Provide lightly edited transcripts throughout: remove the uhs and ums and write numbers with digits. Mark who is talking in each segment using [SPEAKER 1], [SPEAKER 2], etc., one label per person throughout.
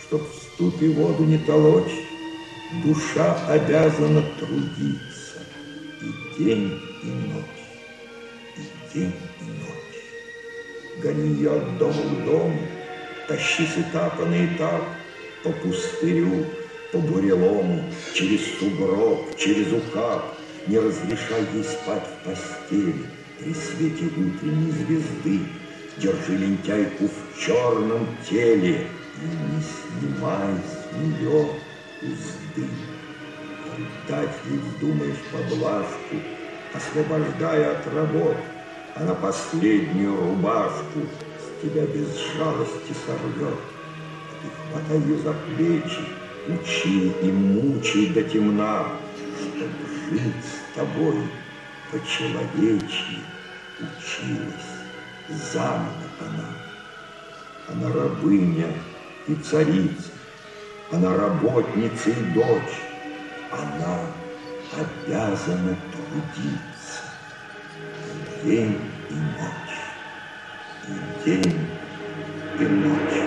[SPEAKER 1] Чтоб в ступе воду не толочь, душа обязана трудиться и день, и ночь, и день, и ночь. Гони ее от дома к дому, тащи с этапа на этап, по пустырю, по бурелому, через сугроб, через ухаб. Не разрешай ей спать в постели при свете утренней звезды. Держи лентяйку в черном теле и не снимай с нее узды. Дать ей вздумаешь поблажку, освобождая от работ, а на последнюю рубашку с тебя без жалости сорвет. Ты хватай ее за плечи, учи и мучай до темна, чтоб жить с тобой по-человечьи училась заново она. Она рабыня и царица, она работница и дочь, она обязана трудиться и день, и ночь, и день, и ночь.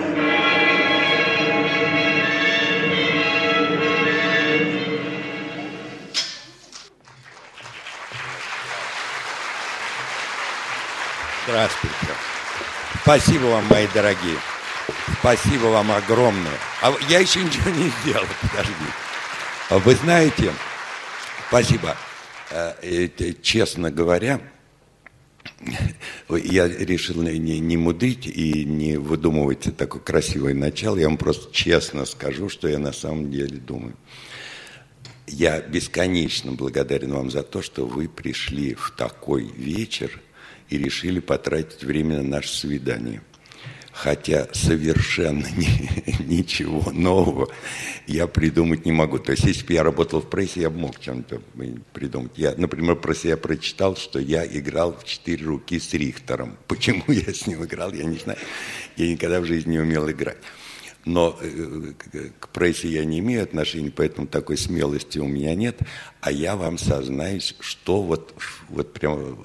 [SPEAKER 2] Здравствуйте. Спасибо вам, мои дорогие. Спасибо вам огромное. А я еще ничего не сделал, подожди. Вы знаете, спасибо. Честно говоря, я решил не мудрить и не выдумывать такое красивое начало. Я вам просто честно скажу, что я на самом деле думаю. Я бесконечно благодарен вам за то, что вы пришли в такой вечер и решили потратить время на наше свидание. Хотя совершенно ничего нового я придумать не могу. То есть, если бы я работал в прессе, я бы мог чем-то придумать. Я, например, про себя прочитал, что я играл в 4 руки с Рихтером. Почему я с ним играл, я не знаю. Я никогда в жизни не умел играть. Но к прессе я не имею отношения, поэтому такой смелости у меня нет. А я вам сознаюсь, что вот прямо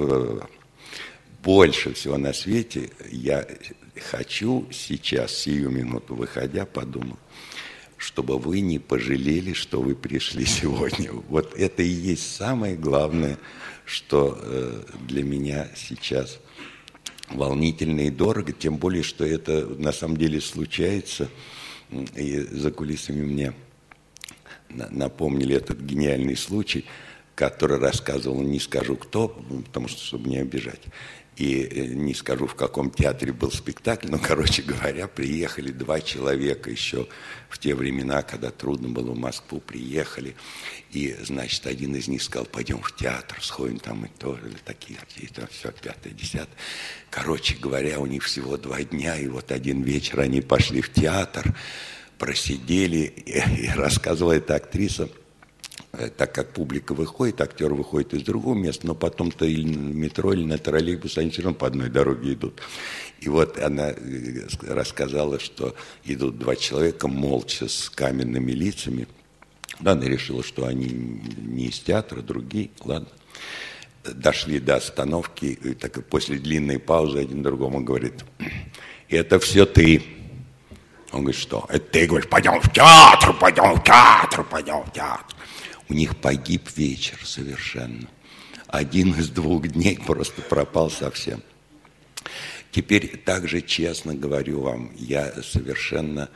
[SPEAKER 2] больше всего на свете я хочу сейчас, сию минуту выходя, подумал, чтобы вы не пожалели, что вы пришли сегодня. Вот это и есть самое главное, что для меня сейчас волнительно и дорого, тем более, что это на самом деле случается. И за кулисами мне напомнили этот гениальный случай, который рассказывал, не скажу кто, потому что, чтобы не обижать. И не скажу, в каком театре был спектакль, но, короче говоря, приехали 2 человека еще в те времена, когда трудно было в Москву, приехали. И, значит, один из них сказал, пойдем в театр, сходим там и тоже, такие, и там все, 5-е, 10-е. Короче говоря, у них всего 2 дня, и вот один вечер они пошли в театр, просидели, и рассказывала эта актриса, так как публика выходит, актер выходит из другого места, но потом-то или на метро, или на троллейбус, они все равно по одной дороге идут. И вот она рассказала, что идут 2 человека молча с каменными лицами. Да, она решила, что они не из театра, другие, ладно. Дошли до остановки, и так после длинной паузы один другому говорит, это все ты. Он говорит, что? Это ты, говоришь, пойдем в театр, пойдем в театр, пойдем в театр. У них погиб вечер совершенно. Один из 2 дней просто пропал совсем. Теперь также честно говорю вам, я совершенно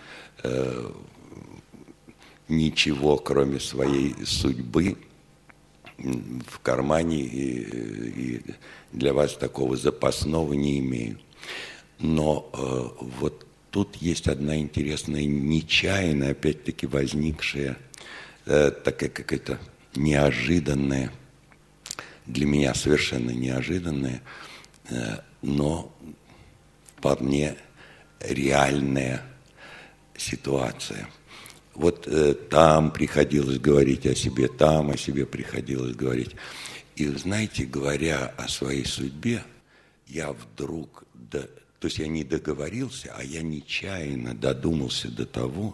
[SPEAKER 2] ничего, кроме своей судьбы, в кармане и для вас такого запасного не имею. Но вот тут есть одна интересная, нечаянно, опять-таки, возникшая такая какая-то неожиданная, для меня совершенно неожиданная, но вполне реальная ситуация. Вот там приходилось говорить о себе, там о себе приходилось говорить. И, знаете, говоря о своей судьбе, я вдруг, то есть я не договорился, а я нечаянно додумался до того,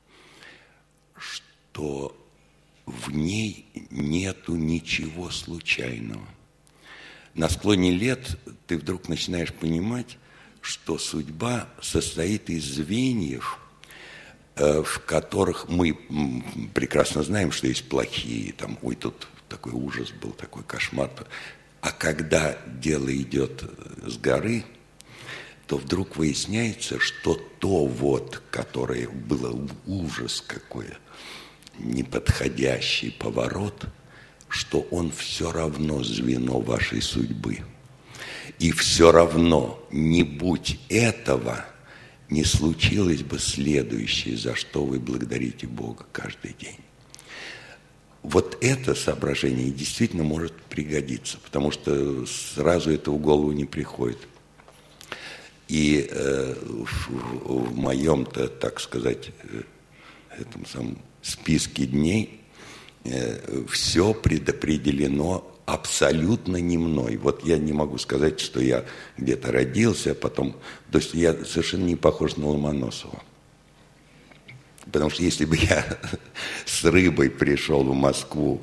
[SPEAKER 2] что в ней нету ничего случайного. На склоне лет ты вдруг начинаешь понимать, что судьба состоит из звеньев, в которых мы прекрасно знаем, что есть плохие, там, ой, тут такой ужас был, такой кошмар. А когда дело идет с горы, то вдруг выясняется, что то вот, которое было ужас какой, неподходящий поворот, что он все равно звено вашей судьбы. И все равно, не будь этого, не случилось бы следующее, за что вы благодарите Бога каждый день. Вот это соображение действительно может пригодиться, потому что сразу это в голову не приходит. И в моем-то, так сказать, этом самом списке дней все предопределено абсолютно не мной. Вот я не могу сказать, что я где-то родился, а потом... То есть я совершенно не похож на Ломоносова. Потому что если бы я с рыбой пришел в Москву,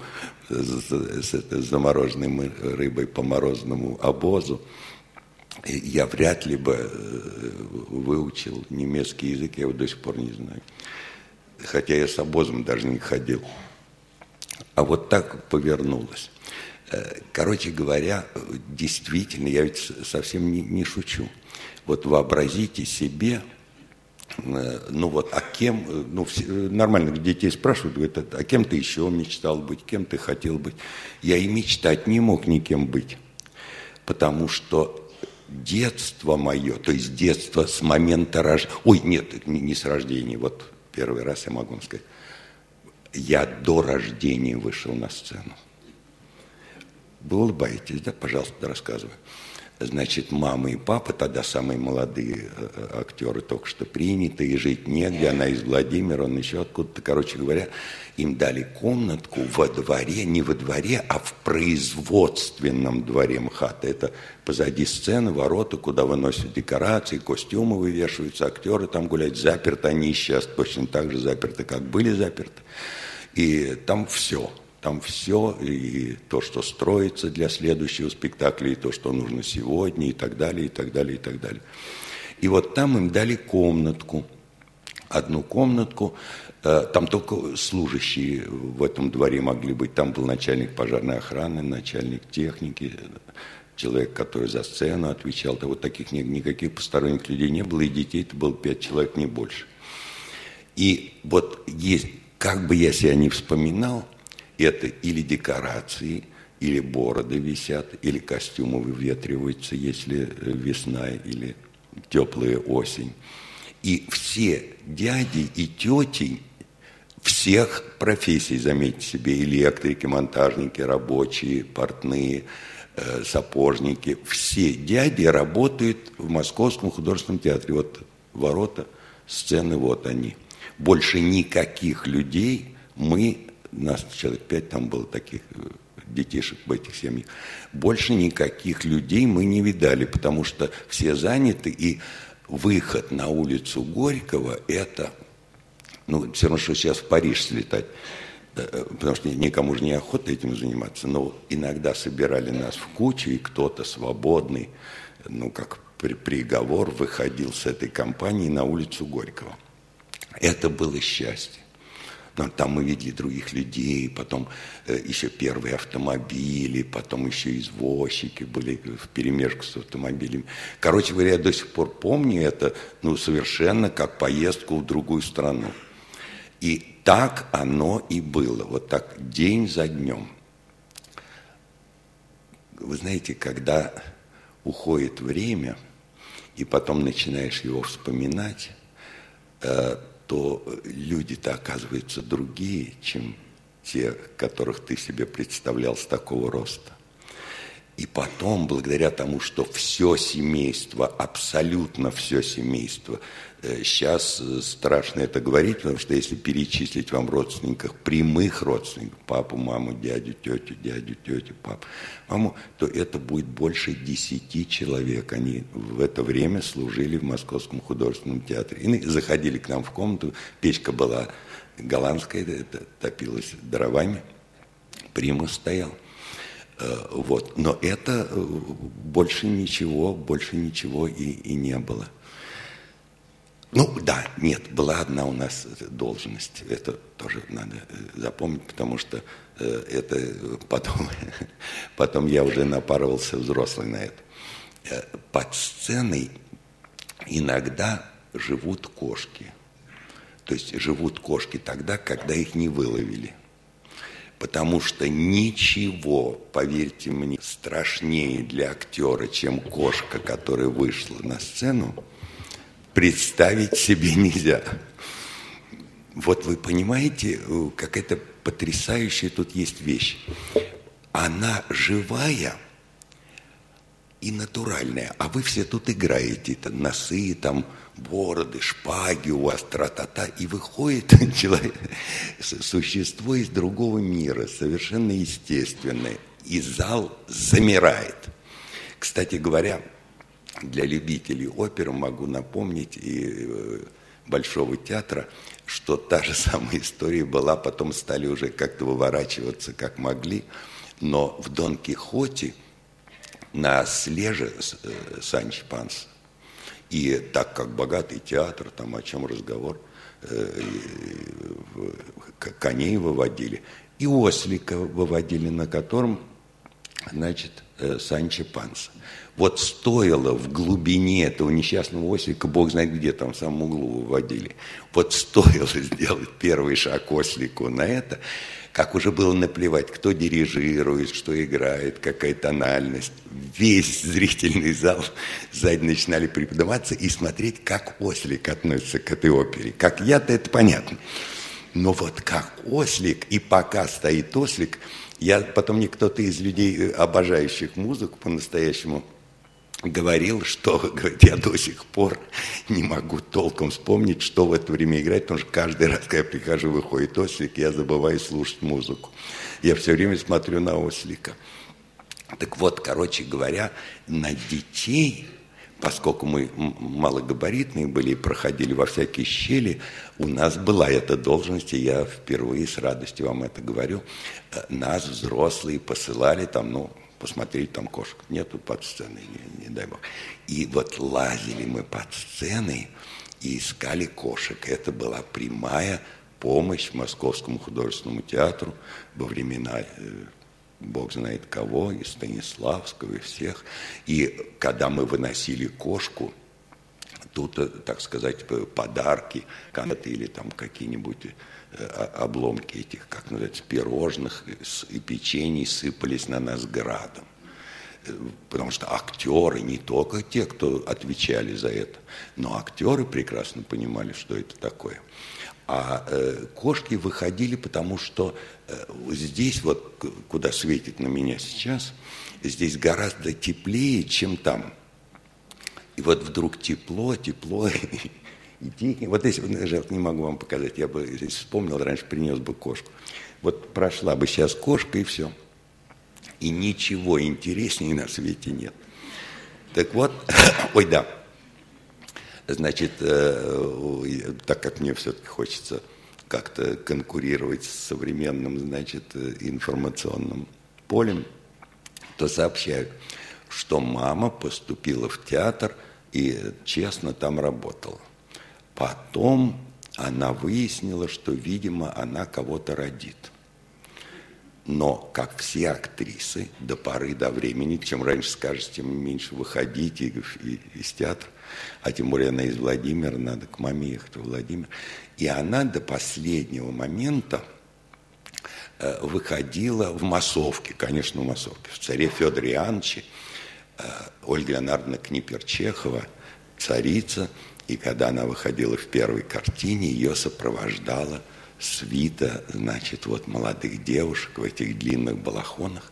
[SPEAKER 2] с замороженной рыбой по морозному обозу, я вряд ли бы выучил немецкий язык, я его до сих пор не знаю. Хотя я с обозом даже не ходил. А вот так повернулось. Короче говоря, действительно, я ведь совсем не шучу. Вот вообразите себе, ну вот, а кем, ну, нормальных детей спрашивают, говорят, а кем ты еще мечтал быть, кем ты хотел быть? Я и мечтать не мог никем быть, потому что детство мое, то есть детство с момента рождения, ой, нет, не с рождения, вот первый раз я могу вам сказать, я до рождения вышел на сцену. Вы улыбаетесь, да? Пожалуйста, рассказываю. Значит, мама и папа, тогда самые молодые актеры, только что принятые, жить негде, она из Владимира, он еще откуда-то, короче говоря, им дали комнатку во дворе, не во дворе, а в производственном дворе МХАТа. Это позади сцены, ворота, куда выносят декорации, костюмы вывешиваются, актеры там гуляют, заперты они сейчас точно так же заперты, как были заперты. И там все. Там все, и то, что строится для следующего спектакля, и то, что нужно сегодня, и так далее, и так далее, и так далее. И вот там им дали комнатку, одну комнатку, там только служащие в этом дворе могли быть. Там был начальник пожарной охраны, начальник техники, человек, который за сцену отвечал. Вот таких никаких посторонних людей не было, и детей-то было 5 человек, не больше. И вот есть, как бы я себя ни вспоминал, это или декорации, или бороды висят, или костюмы выветриваются, если весна или теплая осень. И все дяди и тети всех профессий, заметьте себе, электрики, монтажники, рабочие, портные, сапожники, все дяди работают в Московском художественном театре. Вот ворота, сцены, вот они. Больше никаких людей нас человек 5 там было таких детишек в этих семьях. Больше никаких людей мы не видали, потому что все заняты, и выход на улицу Горького – это, ну, все равно, что сейчас в Париж слетать, потому что никому же не охота этим заниматься, но иногда собирали нас в кучу, и кто-то свободный, ну, как приговор, выходил с этой компанией на улицу Горького. Это было счастье. Но там мы видели других людей, потом еще первые автомобили, потом еще извозчики были вперемешку с автомобилями. Короче говоря, я до сих пор помню это, ну, совершенно как поездку в другую страну. И так оно и было, вот так день за днем. Вы знаете, когда уходит время, и потом начинаешь его вспоминать, то люди-то оказываются другие, чем те, которых ты себе представлял с такого роста. И потом, благодаря тому, что все семейство, абсолютно все семейство, сейчас страшно это говорить, потому что если перечислить вам родственников, прямых родственников, папу, маму, дядю, тетю, папу, маму, то это будет больше 10 человек. Они в это время служили в Московском художественном театре. И заходили к нам в комнату, печка была голландская, топилась дровами, примус стоял. Вот. Но это больше ничего и не было. Ну, да, нет, была одна у нас должность. Это тоже надо запомнить, потому что это потом я уже напарывался взрослый на это. Под сценой иногда живут кошки. То есть живут кошки тогда, когда их не выловили. Потому что ничего, поверьте мне, страшнее для актера, чем кошка, которая вышла на сцену, представить себе нельзя. Вот вы понимаете, какая-то потрясающая тут есть вещь. Она живая и натуральная, а вы все тут играете. Это носы, там, бороды, шпаги у вас, тра-та-та, и выходит человек, существо из другого мира, совершенно естественное, и зал замирает. Кстати говоря, для любителей оперы могу напомнить и Большого театра, что та же самая история была, потом стали уже как-то выворачиваться, как могли, но в Дон Кихоте на Слеже Санчо Панса, и так как богатый театр, там о чем разговор, коней выводили, и ослика выводили, на котором, значит, Санчо Панса. Вот стоило в глубине этого несчастного ослика, бог знает где, там в самом углу выводили, вот стоило сделать первый шаг ослику на это, как уже было наплевать, кто дирижирует, что играет, какая тональность. Весь зрительный зал сзади начинали приподниматься и смотреть, как ослик относится к этой опере. Как я-то, это понятно. Но вот как ослик, и пока стоит ослик, потом мне кто-то из людей, обожающих музыку по-настоящему, говорил, что, говорит, я до сих пор не могу толком вспомнить, что в это время играть, потому что каждый раз, когда я прихожу, выходит ослик, я забываю слушать музыку. Я все время смотрю на ослика. Так вот, короче говоря, на детей, поскольку мы малогабаритные были и проходили во всякие щели, у нас была эта должность, и я впервые с радостью вам это говорю, нас, взрослые, посылали там, посмотреть, там кошек нету под сценой, не дай бог. И вот лазили мы под сценой и искали кошек. Это была прямая помощь Московскому художественному театру во времена, бог знает кого, и Станиславского, и всех. И когда мы выносили кошку, тут, так сказать, подарки, конфеты или там какие-нибудь обломки этих, как называется, пирожных и печений сыпались на нас градом. Потому что актеры, не только те, кто отвечали за это, но актеры прекрасно понимали, что это такое. А кошки выходили, потому что здесь, вот куда светит на меня сейчас, здесь гораздо теплее, чем там. И вот вдруг тепло, и тихо. Вот здесь, не могу вам показать, я бы здесь вспомнил, раньше принес бы кошку. Вот прошла бы сейчас кошка, и все. И ничего интереснее на свете нет. Так вот, ой, да. Значит, так как мне все-таки хочется как-то конкурировать с современным, значит, информационным полем, то сообщаю, что мама поступила в театр и честно там работала. Потом она выяснила, что, видимо, она кого-то родит. Но, как все актрисы, до поры до времени, чем раньше скажешь, тем меньше выходите из театра, а тем более она из Владимира, надо к маме ехать в Владимир. И она до последнего момента выходила в массовке, конечно, в массовке, в «Царе Федоре Иоанновиче», Ольга Леонардовна Книпер-Чехова, царица. И когда она выходила в первой картине, ее сопровождала свита, значит, вот молодых девушек в этих длинных балахонах,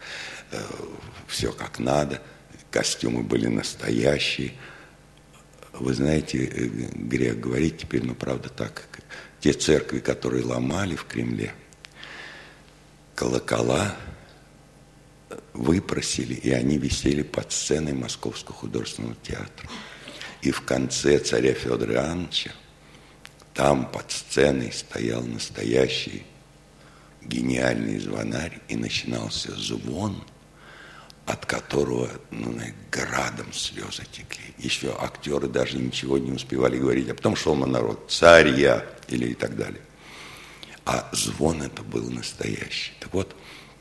[SPEAKER 2] все как надо, костюмы были настоящие. Вы знаете, грех говорить теперь, но правда так, те церкви, которые ломали в Кремле, колокола выпросили, и они висели под сценой Московского художественного театра. И в конце «Царя Федора Иоанновича» там под сценой стоял настоящий гениальный звонарь, и начинался звон, от которого градом слезы текли. Еще актеры даже ничего не успевали говорить, а потом шел монолог «Царь я» или и так далее. А звон это был настоящий. Так вот,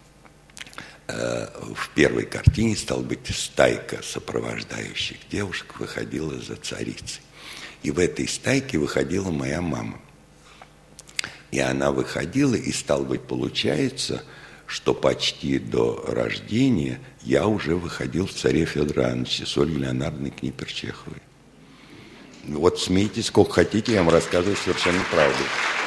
[SPEAKER 2] в первой картине, стала быть, стайка сопровождающих девушек выходила за царицей. И в этой стайке выходила моя мама. И она выходила, и, стало быть, получается, что почти до рождения я уже выходил в «Царе Федора Ивановича» с Ольгой Леонардовной Книпер-Чеховой. Вот смейтесь сколько хотите, я вам рассказываю совершенно правду.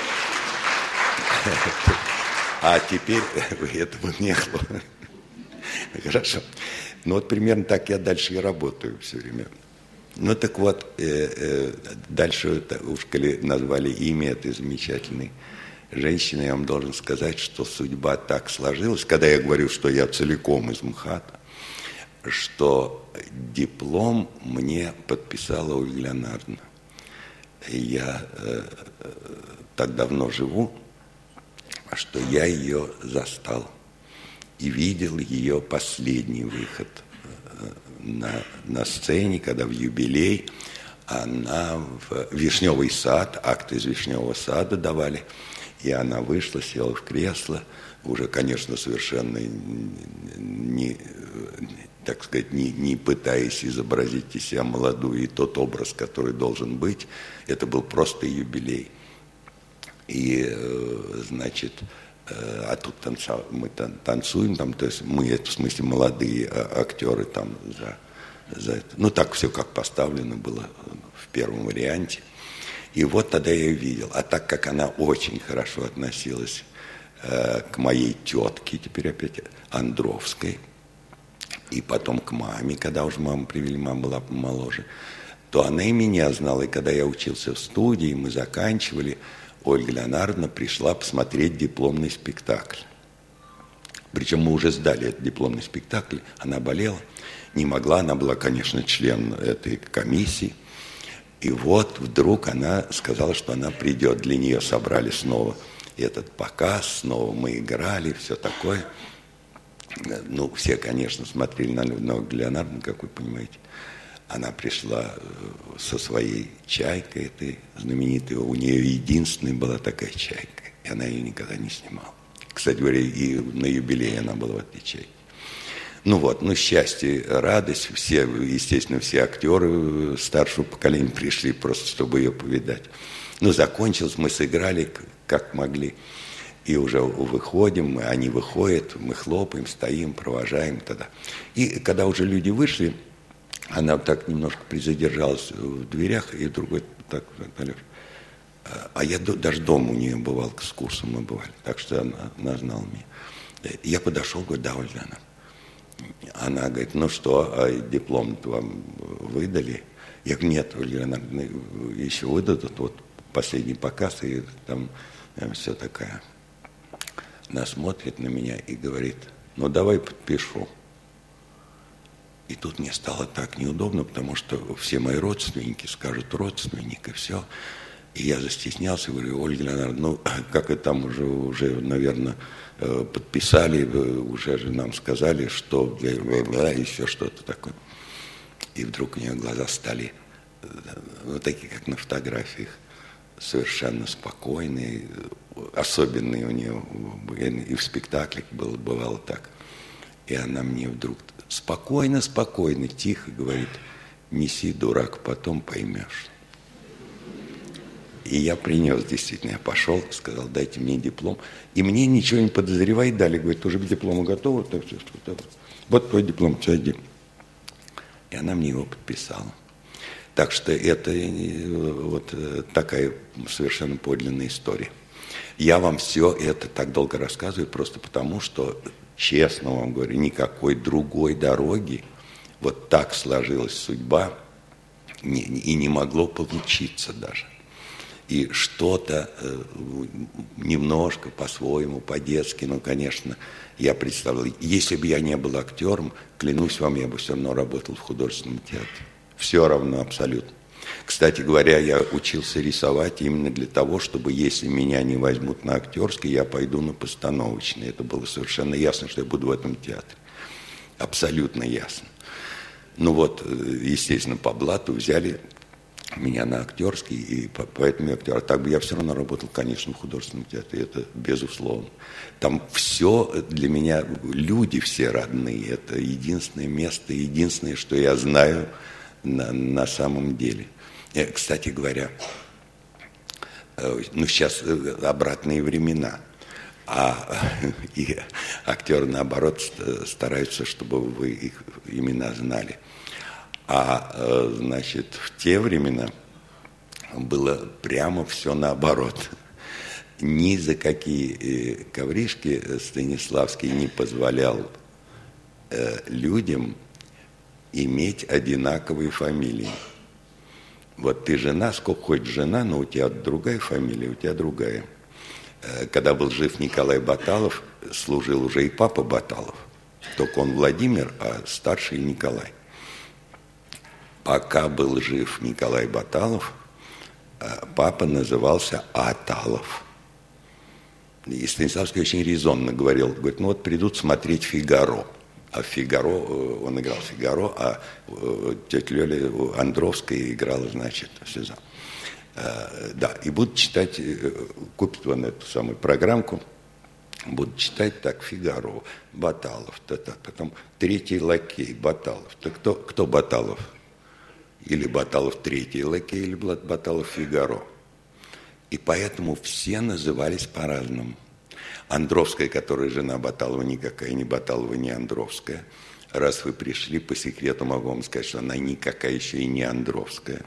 [SPEAKER 2] А теперь этого не было. Хорошо. Ну вот примерно так я дальше и работаю все время. Ну так вот, дальше уж коли назвали имя этой замечательной женщины, я вам должен сказать, что судьба так сложилась, когда я говорю, что я целиком из МХАТа, что диплом мне подписала Ольга Леонардовна. Я так давно живу, что я ее застал и видел ее последний выход на сцене, когда в юбилей она в Вишневый сад, акт из Вишневого сада давали, и она вышла, села в кресло, уже, конечно, совершенно не, так сказать, не пытаясь изобразить из себя молодую и тот образ, который должен быть. Это был просто юбилей. И, значит, а тут мы танцуем, там, то есть мы, это в смысле молодые актеры там за это. Ну, так все как поставлено было в первом варианте. И вот тогда я ее видел. А так как она очень хорошо относилась к моей тетке, теперь опять Андровской, и потом к маме, когда уже маму привели, мама была помоложе, то она и меня знала. И когда я учился в студии, мы заканчивали, Ольга Леонардовна пришла посмотреть дипломный спектакль. Причем мы уже сдали этот дипломный спектакль, она болела, не могла, она была, конечно, член этой комиссии. И вот вдруг она сказала, что она придет. Для нее собрали снова этот показ, снова мы играли, все такое. Ну, все, конечно, смотрели на Ольгу Леонардовну, как вы понимаете. Она пришла со своей чайкой, этой знаменитой, у нее единственная была такая чайка, и она ее никогда не снимала. Кстати говоря, и на юбилее она была в этой чайке. Ну вот, ну счастье, радость, все, естественно, все актеры старшего поколения пришли просто, чтобы ее повидать. Ну, закончилось, мы сыграли как могли, и уже выходим, они выходят, мы хлопаем, стоим, провожаем тогда. И когда уже люди вышли, она так немножко призадержалась в дверях, и другой так, а я даже дома у нее бывал, с курсом мы бывали, так что она знала меня. Я подошел, говорю, да, Ольга, она говорит, ну что, а диплом вам выдали? Я говорю, нет, Ольга, еще выдадут, вот последний показ, и там все такая. Она смотрит на меня и говорит, ну давай подпишу. И тут мне стало так неудобно, потому что все мои родственники скажут родственник, и все. И я застеснялся, говорю, Ольга Леонардовна, ну как это там уже, наверное, подписали, уже же нам сказали, что еще что-то такое. И вдруг у нее глаза стали вот такие, как на фотографиях, совершенно спокойные, особенные у нее, и в спектаклях бывало так. И она мне вдруг спокойно, тихо говорит, неси, дурак, потом поймешь. И я принес, действительно, я пошел, сказал, дайте мне диплом. И мне ничего не подозревая дали, говорит, уже диплом готов, вот твой диплом, сиди. И она мне его подписала. Так что это вот такая совершенно подлинная история. Я вам все это так долго рассказываю просто потому, что, честно вам говорю, никакой другой дороги, вот так сложилась судьба, и не могло получиться даже. И что-то немножко по-своему, по-детски, ну, конечно, я представлял. Если бы я не был актером, клянусь вам, я бы все равно работал в художественном театре. Все равно, абсолютно. Кстати говоря, я учился рисовать именно для того, чтобы, если меня не возьмут на актерский, я пойду на постановочный. Это было совершенно ясно, что я буду в этом театре. абсолютно ясно. Ну вот, естественно, по блату взяли меня на актерский, и поэтому я актер. А так бы я все равно работал, конечно, в художественном театре, это безусловно. Там все для меня, люди все родные, это единственное место, единственное, что я знаю на самом деле. Кстати говоря, ну сейчас обратные времена, и актеры, наоборот, стараются, чтобы вы их имена знали. Значит, в те времена было прямо все наоборот. Ни за какие ковришки Станиславский не позволял людям иметь одинаковые фамилии. Вот ты жена, сколько хоть жена, но у тебя другая фамилия, у тебя другая. Когда был жив Николай Баталов, служил уже и папа Баталов. Только он Владимир, а старший Николай. Пока был жив Николай Баталов, папа назывался Аталов. И Станиславский очень резонно говорил, говорит, ну вот придут смотреть «Фигаро». А «Фигаро», он играл «Фигаро», а тетя Лёля Андровская играла, значит, Сюзан. Да, и будут читать, купит он эту самую программку, будут читать так «Фигаро», Баталов, потом третий лакей, Баталов. Так кто Баталов? Или Баталов третий лакей, или Баталов Фигаро. И поэтому все назывались по-разному. Андровская, которая жена Баталова, никакая не Баталова, не Андровская. Раз вы пришли, по секрету могу вам сказать, что она никакая еще и не Андровская.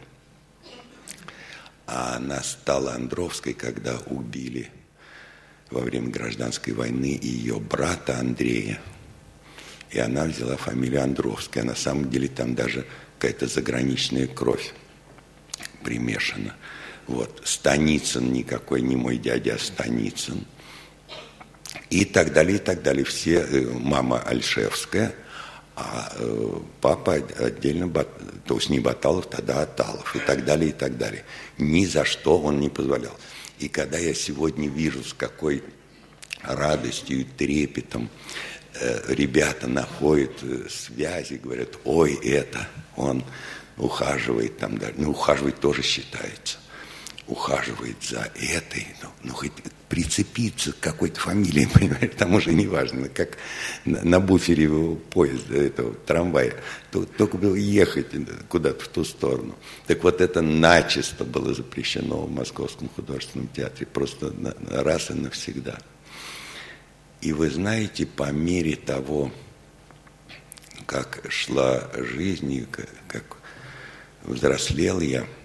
[SPEAKER 2] А она стала Андровской, когда убили во время гражданской войны ее брата Андрея. И она взяла фамилию Андровская. На самом деле там даже какая-то заграничная кровь примешана. Вот. Станицын никакой, не мой дядя, а Станицын. И так далее, и так далее. Все, мама Альшевская, а папа отдельно, то есть не Баталов, тогда Аталов, и так далее, и так далее. Ни за что он не позволял. И когда я сегодня вижу, с какой радостью и трепетом ребята находят связи, говорят, ой, это он ухаживает там, даже, ну, ухаживать тоже считается, ухаживает за этой, ну хоть прицепиться к какой-то фамилии, понимаешь, там уже не важно, как на буфере поезда, этого трамвая, только было ехать куда-то в ту сторону. Так вот это начисто было запрещено в Московском художественном театре, просто раз и навсегда. И вы знаете, по мере того, как шла жизнь, и как взрослел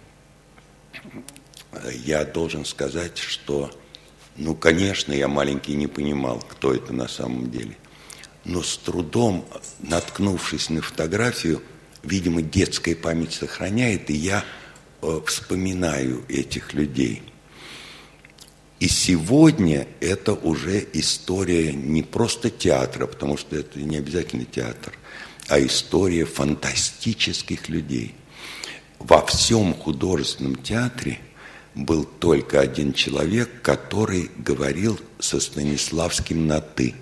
[SPEAKER 2] я должен сказать, что, ну, конечно, я маленький не понимал, кто это на самом деле. Но с трудом, наткнувшись на фотографию, видимо, детская память сохраняет, и я вспоминаю этих людей. И сегодня это уже история не просто театра, потому что это не обязательно театр, а история фантастических людей. Во всем художественном театре был только один человек, который говорил со Станиславским на «ты».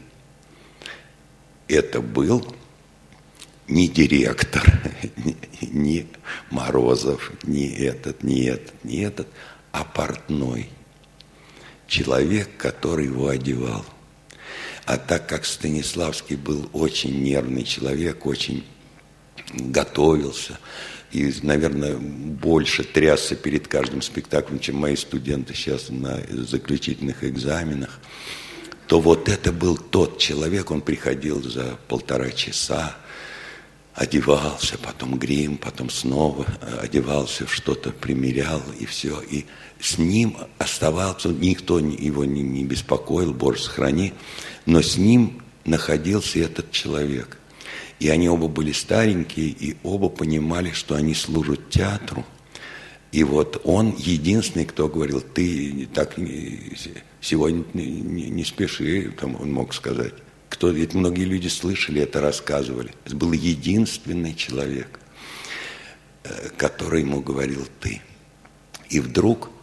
[SPEAKER 2] Это был не директор, не Морозов, не этот, а портной. Человек, который его одевал. А так как Станиславский был очень нервный человек, очень готовился и, наверное, больше трясся перед каждым спектаклем, чем мои студенты сейчас на заключительных экзаменах, то вот это был тот человек, он приходил за 1,5 часа, одевался, потом грим, потом снова одевался, что-то примерял и все. И с ним оставался, никто его не беспокоил, Боже сохрани, но с ним находился этот человек. И они оба были старенькие, и оба понимали, что они служат театру. И вот он единственный, кто говорил, ты так сегодня не спеши, там он мог сказать. Ведь многие люди слышали это, рассказывали. Это был единственный человек, который ему говорил «ты». И вдруг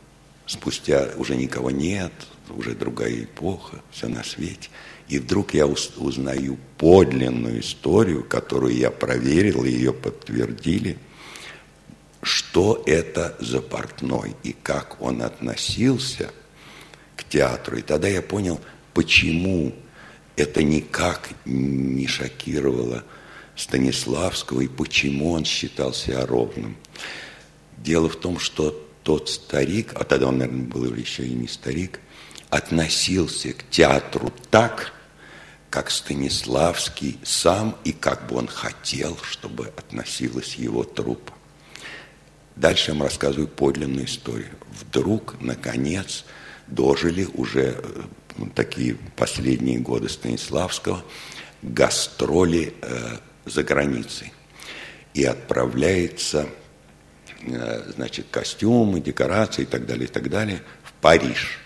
[SPEAKER 2] спустя уже никого нет, уже другая эпоха, все на свете. И вдруг я узнаю подлинную историю, которую я проверил, и ее подтвердили, что это за портной и как он относился к театру. И тогда я понял, почему это никак не шокировало Станиславского и почему он считал себя ровным. Дело в том, что тот старик, а тогда он, наверное, был еще и не старик, относился к театру так, как Станиславский сам и как бы он хотел, чтобы относилась его труппа. Дальше я вам рассказываю подлинную историю. Вдруг, наконец, дожили уже такие последние годы Станиславского гастроли за границей. И отправляется, значит, костюмы, декорации и так далее, в Париж.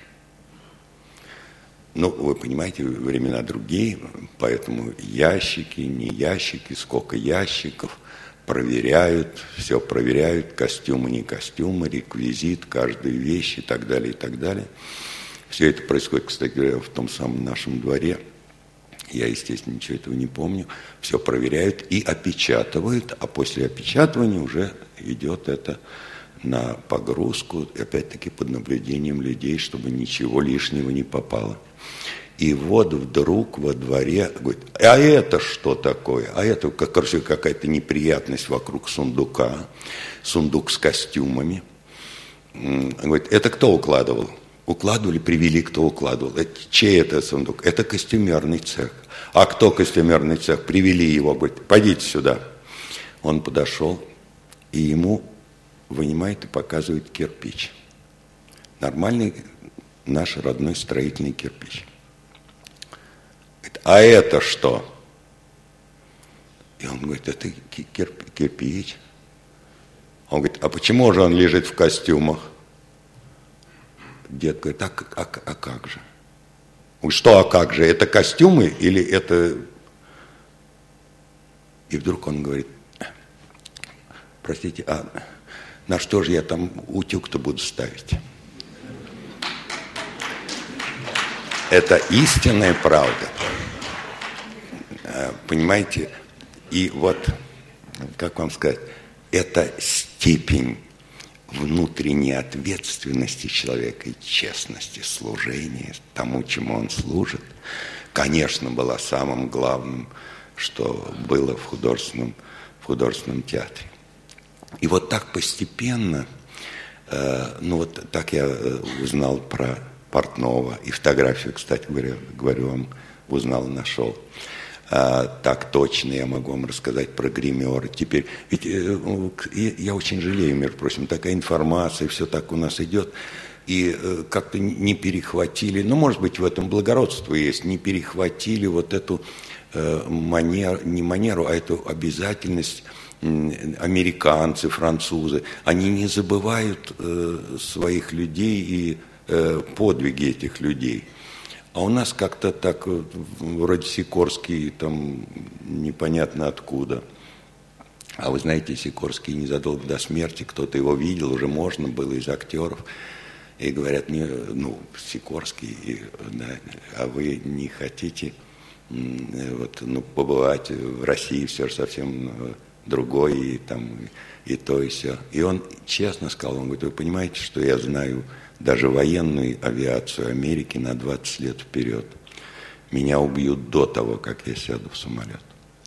[SPEAKER 2] Ну, вы понимаете, времена другие, поэтому ящики, не ящики, сколько ящиков, проверяют, все проверяют, костюмы, не костюмы, реквизит, каждую вещь и так далее, и так далее. Все это происходит, кстати говоря, в том самом нашем дворе. Я, естественно, ничего этого не помню. Все проверяют и опечатывают, а после опечатывания уже идет это на погрузку, опять-таки под наблюдением людей, чтобы ничего лишнего не попало. И вот вдруг во дворе говорит, а это что такое? А это какая-то неприятность вокруг сундука, сундук с костюмами. Говорит, это кто укладывал? Укладывали, привели, кто укладывал. Чей это сундук? Это костюмерный цех. А кто костюмерный цех? Привели его, говорит, пойдите сюда. Он подошел, и ему вынимает и показывает кирпич. Нормальный наш родной строительный кирпич. Говорит, а это что? И он говорит, это кирпич. Он говорит, а почему же он лежит в костюмах? Дед говорит, а как же? Он говорит, что, а как же? Это костюмы или это... И вдруг он говорит, простите, а на что же я там утюг-то буду ставить? Это истинная правда. Понимаете? И вот, как вам сказать, это степень внутренней ответственности человека и честности служения тому, чему он служит, конечно, была самым главным, что было в художественном театре. И вот так постепенно, ну вот так я узнал про Портнова, и фотографию, кстати говорю вам, узнал, нашел. Так точно я могу вам рассказать про гримеры. Теперь, ведь я очень жалею, между прочим, такая информация, все так у нас идет, и как-то не перехватили, ну, может быть, в этом благородство есть, не перехватили вот эту не манеру, а эту обязательность. Американцы, французы, они не забывают своих людей и подвиги этих людей. А у нас как-то так, вроде Сикорский, там непонятно откуда. А вы знаете, Сикорский незадолго до смерти, кто-то его видел, уже можно было из актеров. И говорят, Сикорский, да, а вы не хотите побывать в России, все же совсем другой, и там и то, и все. И он честно сказал, он говорит, вы понимаете, что я знаю даже военную авиацию Америки на 20 лет вперед. Меня убьют до того, как я сяду в самолет.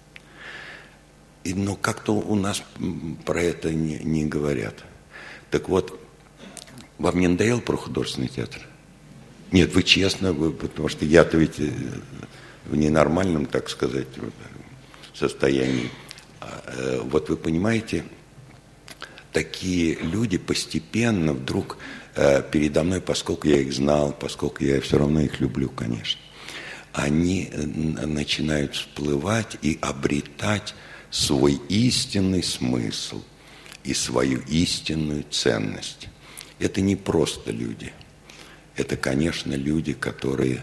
[SPEAKER 2] Но как-то у нас про это не говорят. Так вот, вам не надоело про художественный театр? Нет, вы честно, потому что я-то ведь в ненормальном, так сказать, состоянии. Вот вы понимаете, такие люди постепенно вдруг передо мной, поскольку я их знал, поскольку я все равно их люблю, конечно, они начинают всплывать и обретать свой истинный смысл и свою истинную ценность. Это не просто люди. Это, конечно, люди, которые...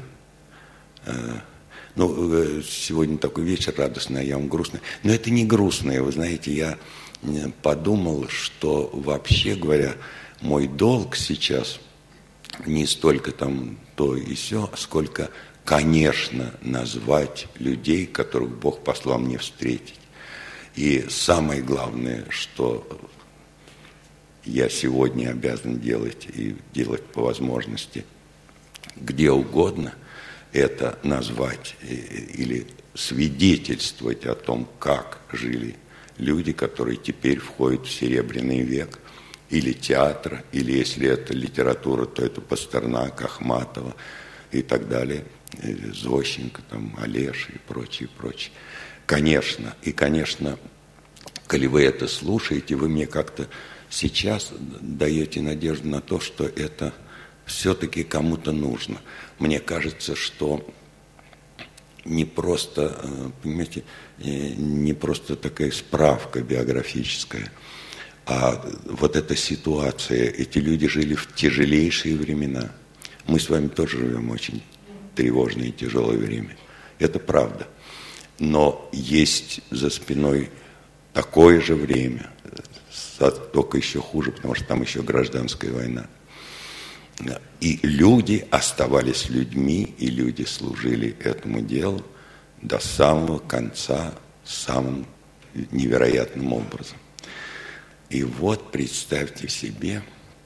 [SPEAKER 2] сегодня такой вечер радостный, а я вам грустный. Но это не грустное, вы знаете, я подумал, что вообще говоря, мой долг сейчас не столько там то и сё, сколько, конечно, назвать людей, которых Бог послал мне встретить. И самое главное, что я сегодня обязан делать и делать по возможности где угодно, это назвать или свидетельствовать о том, как жили люди, которые теперь входят в Серебряный век, или театра, или если это литература, то это Пастернак, Ахматова и так далее, Зощенко, там, Олеша и прочее, прочее. Конечно, и, конечно, коли вы это слушаете, вы мне как-то сейчас даете надежду на то, что это все-таки кому-то нужно. Мне кажется, что не просто, понимаете, не просто такая справка биографическая, а вот эта ситуация, эти люди жили в тяжелейшие времена. Мы с вами тоже живем в очень тревожное и тяжелое время. Это правда. Но есть за спиной такое же время, только еще хуже, потому что там еще гражданская война. И люди оставались людьми, и люди служили этому делу до самого конца самым невероятным образом. И вот представьте себе,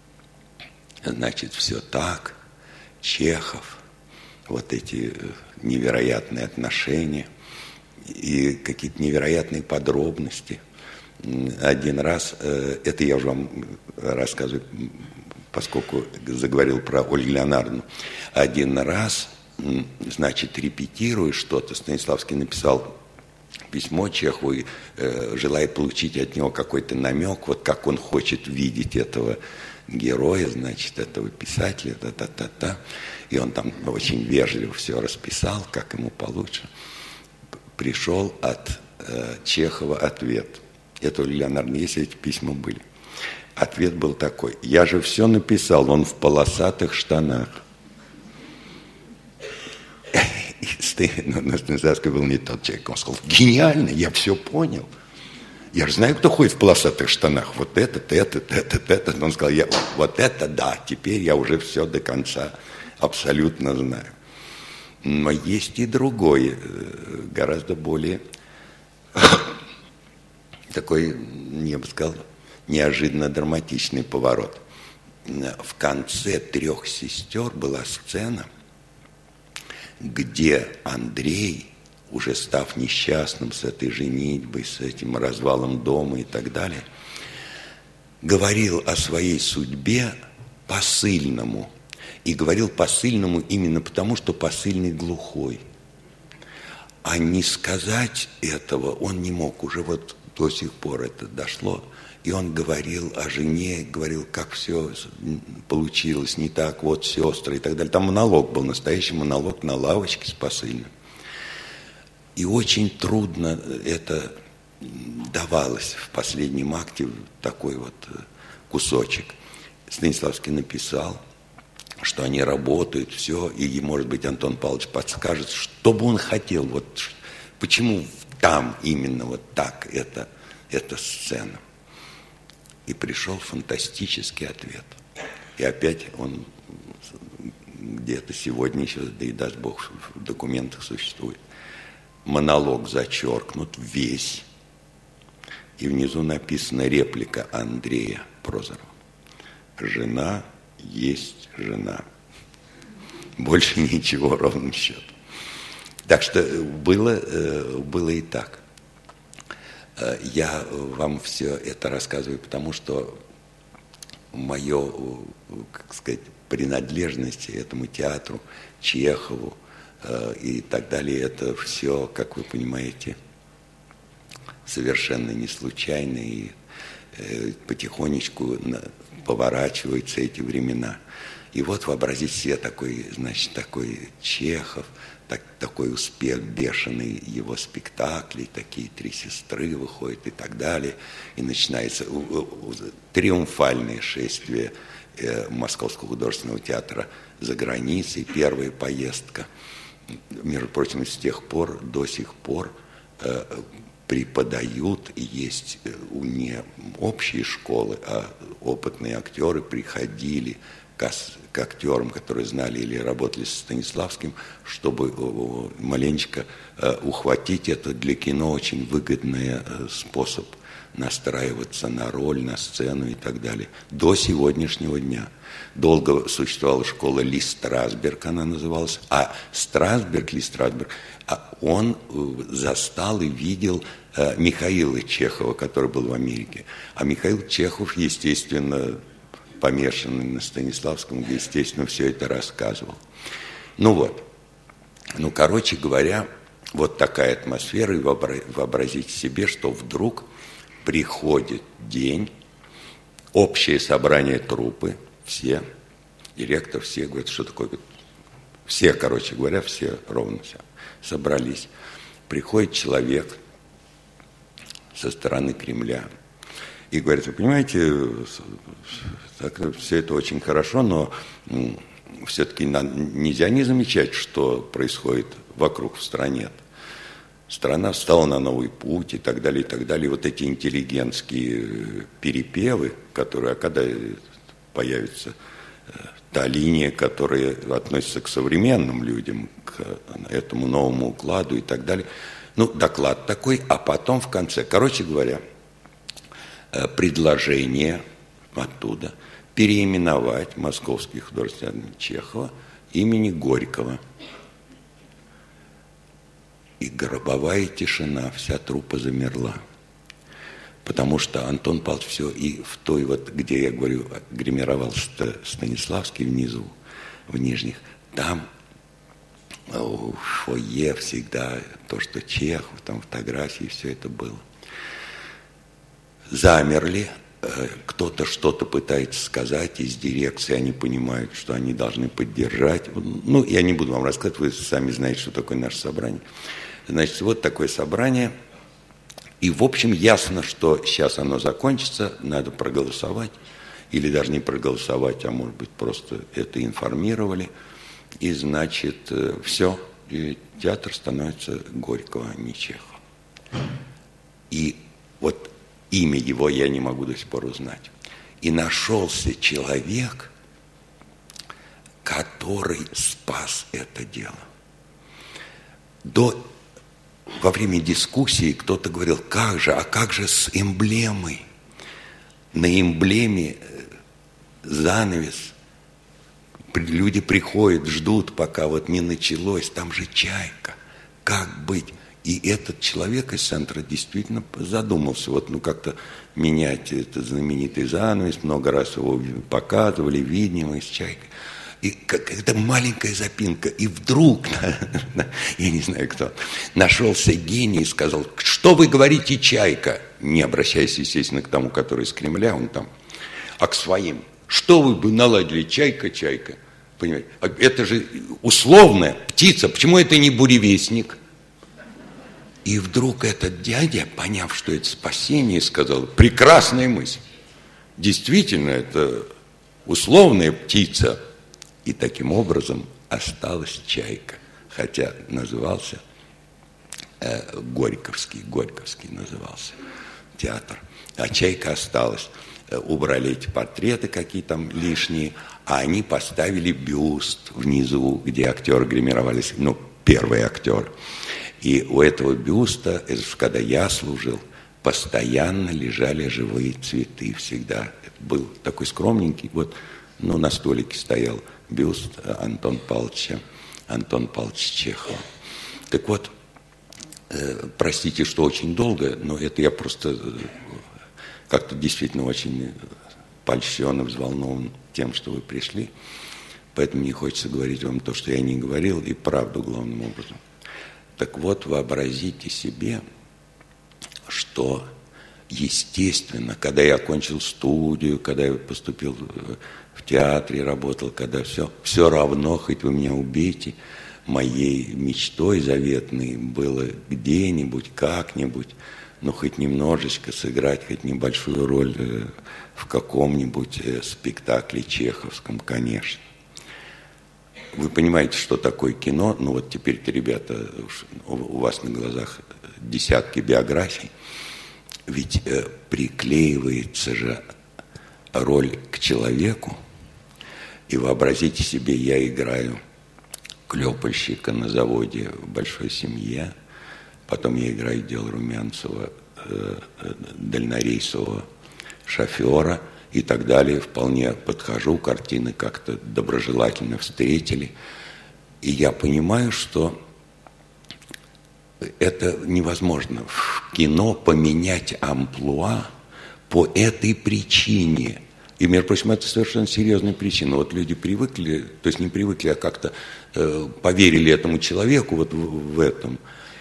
[SPEAKER 2] значит, все так, Чехов, вот эти невероятные отношения и какие-то невероятные подробности. Один раз, это я уже вам рассказываю, поскольку заговорил про Ольгу Леонардовну, один раз, значит, репетируя что-то, Станиславский написал письмо Чехову, желая получить от него какой-то намек, вот как он хочет видеть этого героя, значит, этого писателя, та-та-та-та. И он там очень вежливо все расписал, как ему получше. Пришел от Чехова ответ. Это у Леонардо, если эти письма были. Ответ был такой: я же все написал, он в полосатых штанах. Но Станиславский был не тот человек. Он сказал: гениально, я все понял. Я же знаю, кто ходит в полосатых штанах. Вот этот. Он сказал: вот это да, теперь я уже все до конца абсолютно знаю. Но есть и другой, гораздо более такой, я бы сказал, неожиданно драматичный поворот. В конце «Трех сестер» была сцена, где Андрей, уже став несчастным с этой женитьбой, с этим развалом дома и так далее, говорил о своей судьбе посыльному. И говорил посыльному именно потому, что посыльный глухой. А не сказать этого он не мог. Уже вот до сих пор это дошло. И он говорил о жене, говорил, как все получилось не так, вот сестры и так далее. Там монолог был, настоящий монолог на лавочке с посыльным. И очень трудно это давалось в последнем акте, такой вот кусочек. Станиславский написал, что они работают, все, и, может быть, Антон Павлович подскажет, что бы он хотел, вот почему там именно вот так эта сцена. И пришел фантастический ответ. И опять он где-то сегодня еще, да и даст Бог, в документах существует. Монолог зачеркнут весь. И внизу написана реплика Андрея Прозорова. Жена есть жена. Больше ничего, ровным счетом. Так что было и так. Я вам все это рассказываю, потому что мое, как сказать, принадлежность этому театру, Чехову и так далее, это все, как вы понимаете, совершенно не случайно, и потихонечку поворачиваются эти времена. И вот вообразите себе такой, значит, такой Чехов, такой успех бешеный его спектаклей, такие «Три сестры» выходят и так далее. И начинается триумфальное шествие Московского художественного театра за границей, первая поездка. Между прочим, с тех пор, до сих пор преподают, и есть не общие школы, а опытные актеры приходили к актерам, которые знали или работали со Станиславским, чтобы маленечко ухватить это для кино очень выгодный способ настраиваться на роль, на сцену и так далее. До сегодняшнего дня. Долго существовала школа Ли Страсберг, она называлась, а Ли Страсберг, он застал и видел Михаила Чехова, который был в Америке. А Михаил Чехов, естественно, помешанный на Станиславском, естественно, все это рассказывал. Короче говоря, вот такая атмосфера, и вообразите себе, что вдруг приходит день, общее собрание труппы, все, директор, все говорят, что такое, все, короче говоря, все ровно все собрались. Приходит человек со стороны Кремля и говорит: вы понимаете, все это очень хорошо, но все-таки нельзя не замечать, что происходит вокруг в стране. Страна встала на новый путь и так далее, и так далее. Вот эти интеллигентские перепевы, которые, а когда появится та линия, которая относится к современным людям, к этому новому укладу и так далее. Доклад такой, а потом в конце, короче говоря, предложение оттуда переименовать Московский художественный театр Чехова имени Горького. И гробовая тишина, вся труппа замерла. Потому что Антон Павлович все, и в той вот, где я говорю, гримировался Станиславский внизу, в нижних, там в фойе всегда то, что Чехов, там фотографии, все это было. Замерли, кто-то что-то пытается сказать из дирекции, они понимают, что они должны поддержать. Я не буду вам рассказывать, вы сами знаете, что такое наше собрание. Значит, вот такое собрание. И, в общем, ясно, что сейчас оно закончится, надо проголосовать. Или даже не проголосовать, а может быть, просто это информировали. И, значит, все, и театр становится Горького, а не Чехова. И вот имя его я не могу до сих пор узнать. И нашелся человек, который спас это дело. Во время дискуссии кто-то говорил: как же с эмблемой? На эмблеме занавес. Люди приходят, ждут, пока вот не началось. Там же чайка. Как быть? И этот человек из центра действительно задумался. Как-то менять этот знаменитый занавес. Много раз его показывали, видимо, с чайкой. И какая-то маленькая запинка. И вдруг, я не знаю кто, нашелся гений и сказал: что вы говорите, чайка? Не обращаясь, естественно, к тому, который из Кремля, он там, а к своим. Что вы бы наладили, чайка? Понимаете? Это же условная птица. Почему это не буревестник? И вдруг этот дядя, поняв, что это спасение, сказал: прекрасная мысль. Действительно, это условная птица. И таким образом осталась чайка, хотя назывался Горьковский назывался театр. А чайка осталась. Убрали эти портреты, какие там лишние, а они поставили бюст внизу, где актеры гримировались, первый актер. И у этого бюста, когда я служил, постоянно лежали живые цветы всегда. Это был такой скромненький, на столике стоял бюст Антона Павловича Чехова. Так вот, простите, что очень долго, но это я просто как-то действительно очень польщен и взволнован тем, что вы пришли. Поэтому мне хочется говорить вам то, что я не говорил, и правду главным образом. Так вот, вообразите себе, что, естественно, когда я окончил студию, когда я поступил в театре, работал, когда все равно, хоть вы меня убейте, моей мечтой заветной было где-нибудь, как-нибудь, хоть немножечко сыграть, хоть небольшую роль в каком-нибудь спектакле чеховском, конечно. Вы понимаете, что такое кино? Теперь-то, ребята, у вас на глазах десятки биографий. Ведь приклеивается же роль к человеку, И вообразите себе, я играю клепальщика на заводе в большой семье, потом я играю дело Румянцева, дальнорейсового шофера и так далее. Вполне подхожу, картины как-то доброжелательно встретили. И я понимаю, что это невозможно в кино поменять амплуа по этой причине. И, между прочим, это совершенно серьезная причина. Вот люди привыкли, то есть не привыкли, а как-то поверили этому человеку вот в этом.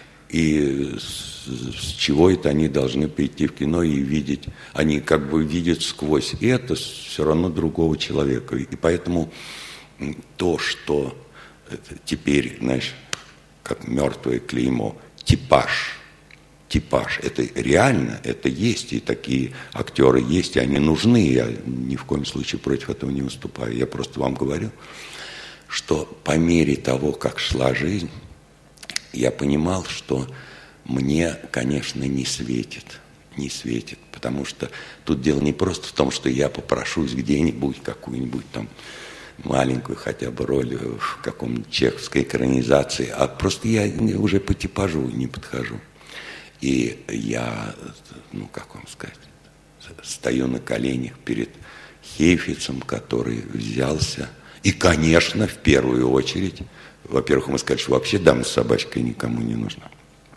[SPEAKER 2] И с чего это они должны прийти в кино и видеть, они как бы видят сквозь это все равно другого человека. И поэтому то, что теперь, знаешь, как мертвое клеймо, типаж, это реально, это есть, и такие актеры есть, и они нужны, я ни в коем случае против этого не выступаю, я просто вам говорю, что по мере того, как шла жизнь, я понимал, что мне, конечно, не светит, потому что тут дело не просто в том, что я попрошусь где-нибудь, какую-нибудь там маленькую хотя бы роль в каком-нибудь чеховской экранизации, а просто я уже по типажу не подхожу. И я, ну как вам сказать, стою на коленях перед Хейфицем, который взялся, и, конечно, в первую очередь, во-первых, мы сказали, что вообще «Дама с собачкой» никому не нужна.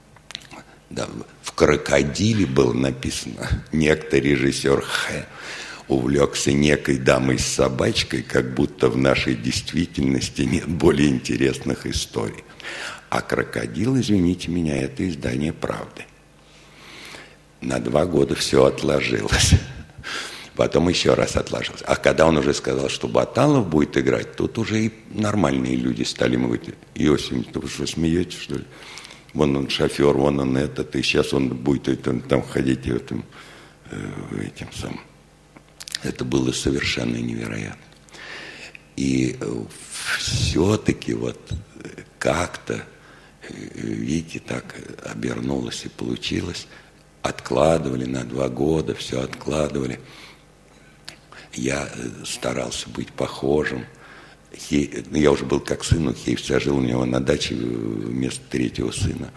[SPEAKER 2] Да, в «Крокодиле» было написано, некто режиссер Х. увлекся некой дамой с собачкой, как будто в нашей действительности нет более интересных историй. А «Крокодил», извините меня, это издание «Правды». На 2 года все отложилось. Потом еще раз отложилось. А когда он уже сказал, что Баталов будет играть, тут уже и нормальные люди стали говорить: Иосиф, вы что, смеетесь, что ли? Вон он шофер, вон он этот, и сейчас он будет там ходить этим самым. Это было совершенно невероятно. И все-таки вот как-то, видите, так обернулось и получилось. Откладывали на 2 года, все откладывали. Я старался быть похожим. Я уже был как сын у Хейфца, жил у него на даче вместо 3-го сына.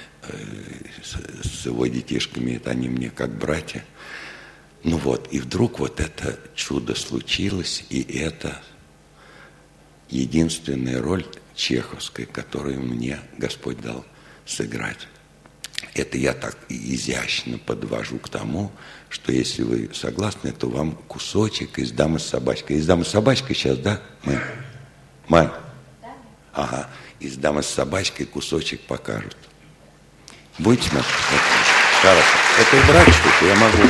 [SPEAKER 2] С его детишками, это они мне как братья. Ну вот, и вдруг вот это чудо случилось, и это единственная роль чеховская, которую мне Господь дал сыграть. Это я так изящно подвожу к тому, что если вы согласны, то вам кусочек из «Дамы с собачкой». Из «Дамы с собачкой» сейчас, да? Мань? Ага. Из «Дамы с собачкой» кусочек покажут. Будете смотреть? Хорошо. Это убрать что-то? Я могу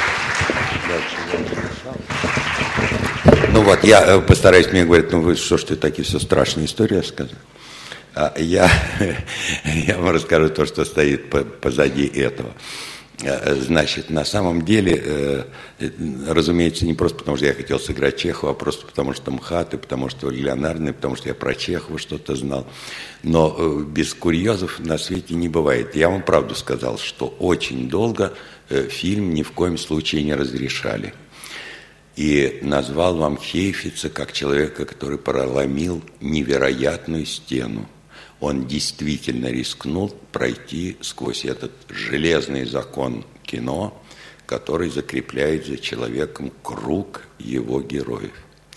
[SPEAKER 2] убрать. Ну вот, я постараюсь, мне говорят, ну вы что ж ты такие все страшные истории рассказываете? Я вам расскажу то, что стоит позади этого. Значит, на самом деле, разумеется, не просто потому, что я хотел сыграть Чехова, а просто потому, что МХАТ, и потому, что Леонардо, и потому, что я про Чехова что-то знал. Но без курьезов на свете не бывает. Я вам правду сказал, что очень долго фильм ни в коем случае не разрешали. И назвал вам Хейфица как человека, который проломил невероятную стену. Он действительно рискнул пройти сквозь этот железный закон кино, который закрепляет за человеком круг его героев.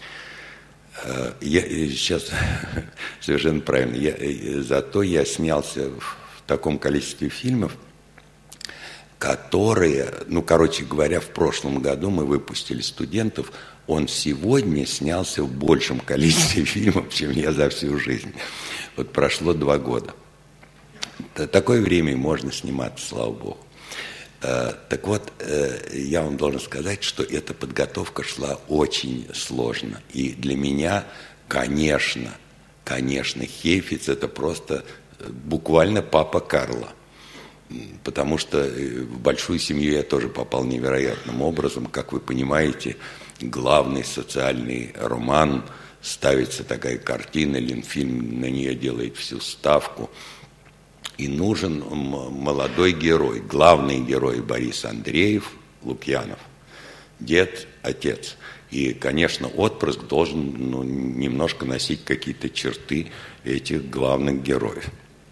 [SPEAKER 2] Я сейчас совершенно правильно. Зато я снялся в таком количестве фильмов, которые, ну, короче говоря, в прошлом году мы выпустили «Студентов». Он сегодня снялся в большем количестве фильмов, чем я за всю жизнь. Вот прошло 2 года. Такое время можно сниматься, слава богу. Так вот, я вам должен сказать, что эта подготовка шла очень сложно. И для меня, конечно, Хейфиц – это просто буквально папа Карло. Потому что в большую семью я тоже попал невероятным образом. Как вы понимаете, главный социальный роман, ставится такая картина, Ленфильм на нее делает всю ставку. И нужен молодой герой, главный герой Борис Андреев, Лукьянов, дед, отец. И, конечно, отпрыск должен немножко носить какие-то черты этих главных героев.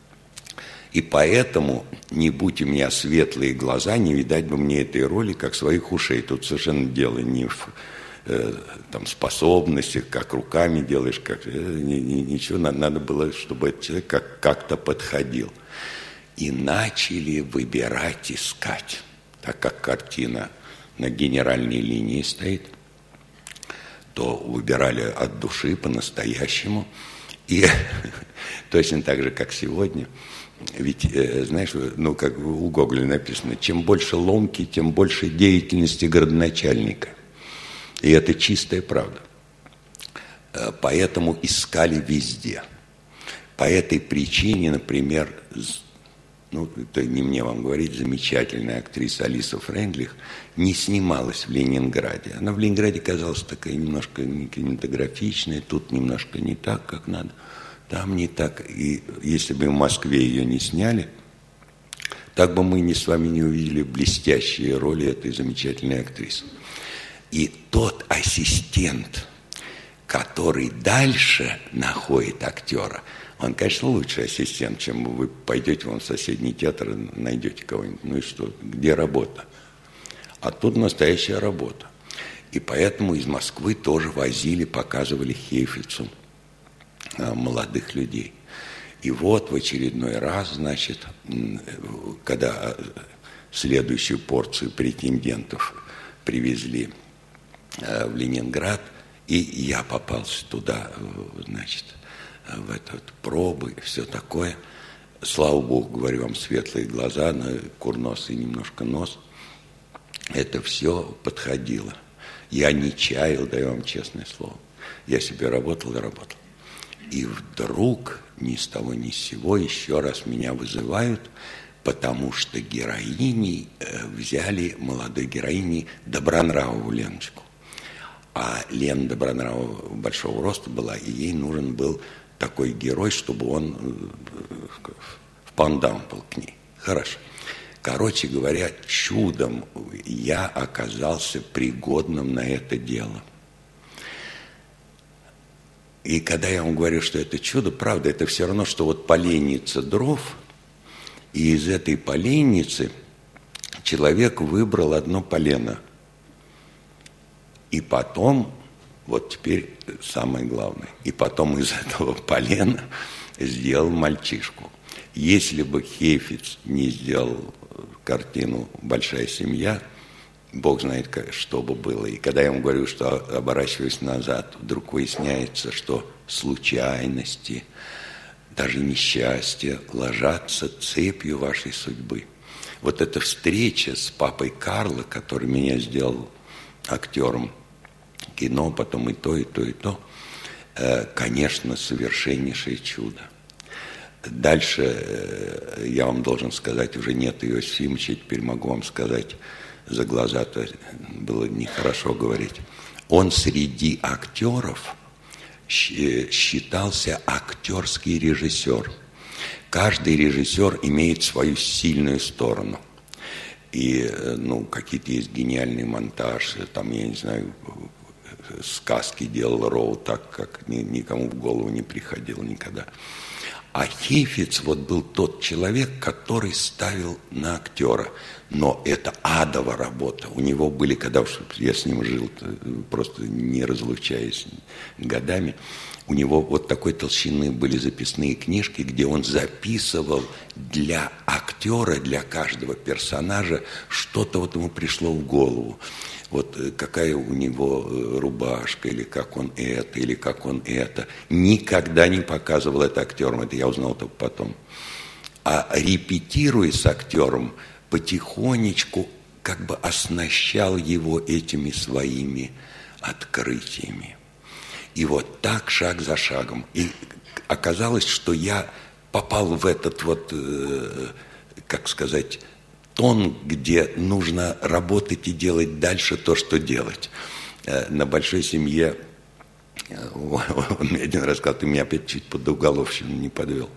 [SPEAKER 2] И поэтому, не будь у меня светлые глаза, не видать бы мне этой роли, как своих ушей. Тут совершенно дело не в способностях, как руками делаешь, ничего. Надо было, чтобы этот человек как-то подходил. И начали выбирать, искать. Так как картина на генеральной линии стоит, то выбирали от души, по-настоящему. И точно так же, как сегодня. Ведь, знаешь, как у Гоголя написано, чем больше ломки, тем больше деятельности градоначальника. И это чистая правда. Поэтому искали везде. По этой причине, например, это не мне вам говорить, замечательная актриса Алиса Фрейндлих не снималась в Ленинграде. Она в Ленинграде казалась такая немножко не кинематографичная, тут немножко не так, как надо. Там не так. И если бы в Москве ее не сняли, так бы мы с вами не увидели блестящие роли этой замечательной актрисы. И тот ассистент, который дальше находит актера, он, конечно, лучший ассистент, чем вы пойдете в соседний театр и найдете кого-нибудь. Ну и что? Где работа? А тут настоящая работа. И поэтому из Москвы тоже возили, показывали Хейфицу молодых людей. И вот в очередной раз, значит, когда следующую порцию претендентов привезли в Ленинград, и я попался туда, значит, в этот пробы и все такое. Слава Богу, говорю вам, светлые глаза, курносый немножко нос. Это все подходило. Я не чаял, даю вам честное слово. Я себе работал и работал. И вдруг ни с того ни с сего еще раз меня вызывают, потому что героиней взяли, молодой героиней, Добронравову Леночку. А Лена Добронравова большого роста была, и ей нужен был такой герой, чтобы он в пандам был к ней. Хорошо. Короче говоря, чудом я оказался пригодным на это дело. И когда я вам говорю, что это чудо, правда, это все равно, что вот поленница дров, и из этой поленницы человек выбрал одно полено. И потом, вот теперь самое главное, и потом из этого полена сделал мальчишку. Если бы Хейфиц не сделал картину «Большая семья», Бог знает, что бы было. И когда я вам говорю, что оборачиваясь назад, вдруг выясняется, что случайности, даже несчастья ложатся цепью вашей судьбы. Вот эта встреча с папой Карло, который меня сделал актером кино, потом и то, и то, и то, конечно, совершеннейшее чудо. Дальше я вам должен сказать, уже нет Иосифа Ефимовича, теперь могу вам сказать, за глаза-то было нехорошо говорить. Он среди актеров считался актерский режиссер. Каждый режиссер имеет свою сильную сторону. И, какие-то есть гениальный монтаж, там, я не знаю, сказки делал Роу так, как никому в голову не приходило никогда. А Хейфиц вот был тот человек, который ставил на актера. Но это адова работа. У него были, когда я с ним жил, просто не разлучаясь годами, у него вот такой толщины были записные книжки, где он записывал для актера, для каждого персонажа, что-то вот ему пришло в голову. Вот какая у него рубашка, или как он это. Никогда не показывал это актерам, это я узнал только потом. А репетируя с актером, потихонечку как бы оснащал его этими своими открытиями. И вот так, шаг за шагом. И оказалось, что я попал в этот вот, тон, где нужно работать и делать дальше то, что делать. На «Большой семье» он мне один раз сказал, ты меня опять чуть под уголовщину не подвел.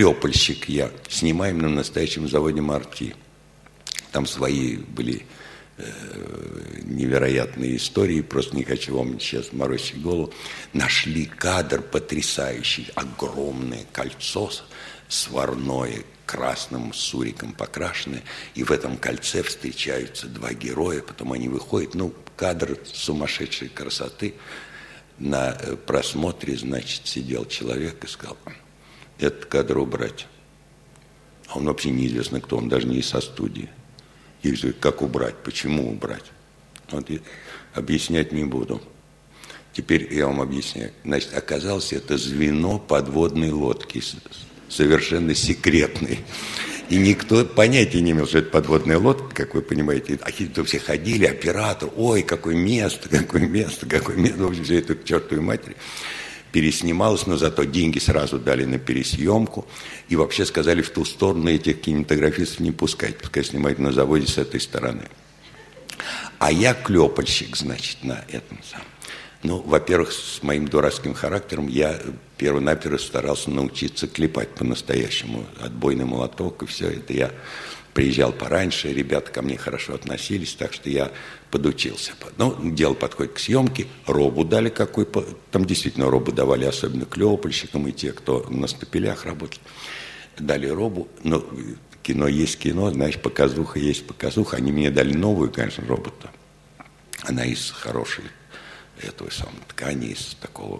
[SPEAKER 2] Клепальщик я. Снимаем на настоящем заводе «Марти». Там свои были невероятные истории, просто не хочу вам сейчас морочить голову. Нашли кадр потрясающий, огромное кольцо сварное, красным суриком покрашенное, и в этом кольце встречаются два героя, потом они выходят, кадр сумасшедшей красоты. На просмотре, значит, сидел человек и сказал: этот кадр убрать. А он вообще неизвестно кто, он даже не со студии. И говорит: как убрать, почему убрать? Вот я объяснять не буду. Теперь я вам объясняю. Значит, оказалось, это звено подводной лодки, совершенно секретной. И никто понятия не имел, что это подводная лодка, как вы понимаете. А все ходили, оператор, ой, какое место. В общем, все это к чертовой матери переснималось, но зато деньги сразу дали на пересъемку. И вообще сказали, в ту сторону этих кинематографистов не пускать, пускай снимают на заводе с этой стороны. А я клепальщик, значит, на этом самом. Во-первых, с моим дурацким характером я перво-наперво старался научиться клепать по-настоящему. Отбойный молоток и все это. Я приезжал пораньше, ребята ко мне хорошо относились, так что я подучился. Дело подходит к съемке, робу дали какой, там действительно робу давали, особенно клепальщикам и те, кто на стапелях работал. Дали робу, кино есть кино, знаешь, показуха есть показуха. Они мне дали новую, конечно, робу-то. Она из хорошей этого самого ткани, из такого,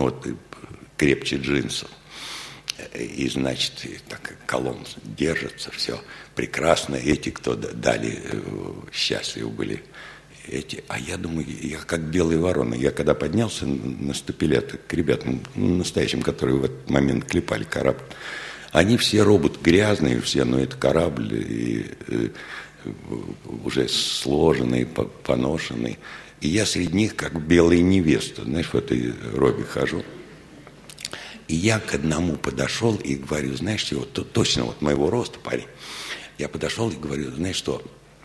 [SPEAKER 2] крепче джинсов. И, значит, так колонн держится, все прекрасно. Эти, кто дали, счастливы были. А я думаю, я как белая ворона. Я когда поднялся на стапеля к ребятам, настоящим, которые в этот момент клепали корабль, они все роботы грязные, все, но это корабль и уже сложенный, поношенный. И я среди них как белая невеста, знаешь, в этой робе хожу. И я к одному подошел и говорю: знаешь что, точно моего роста парень. Я подошел и говорю: знаешь что,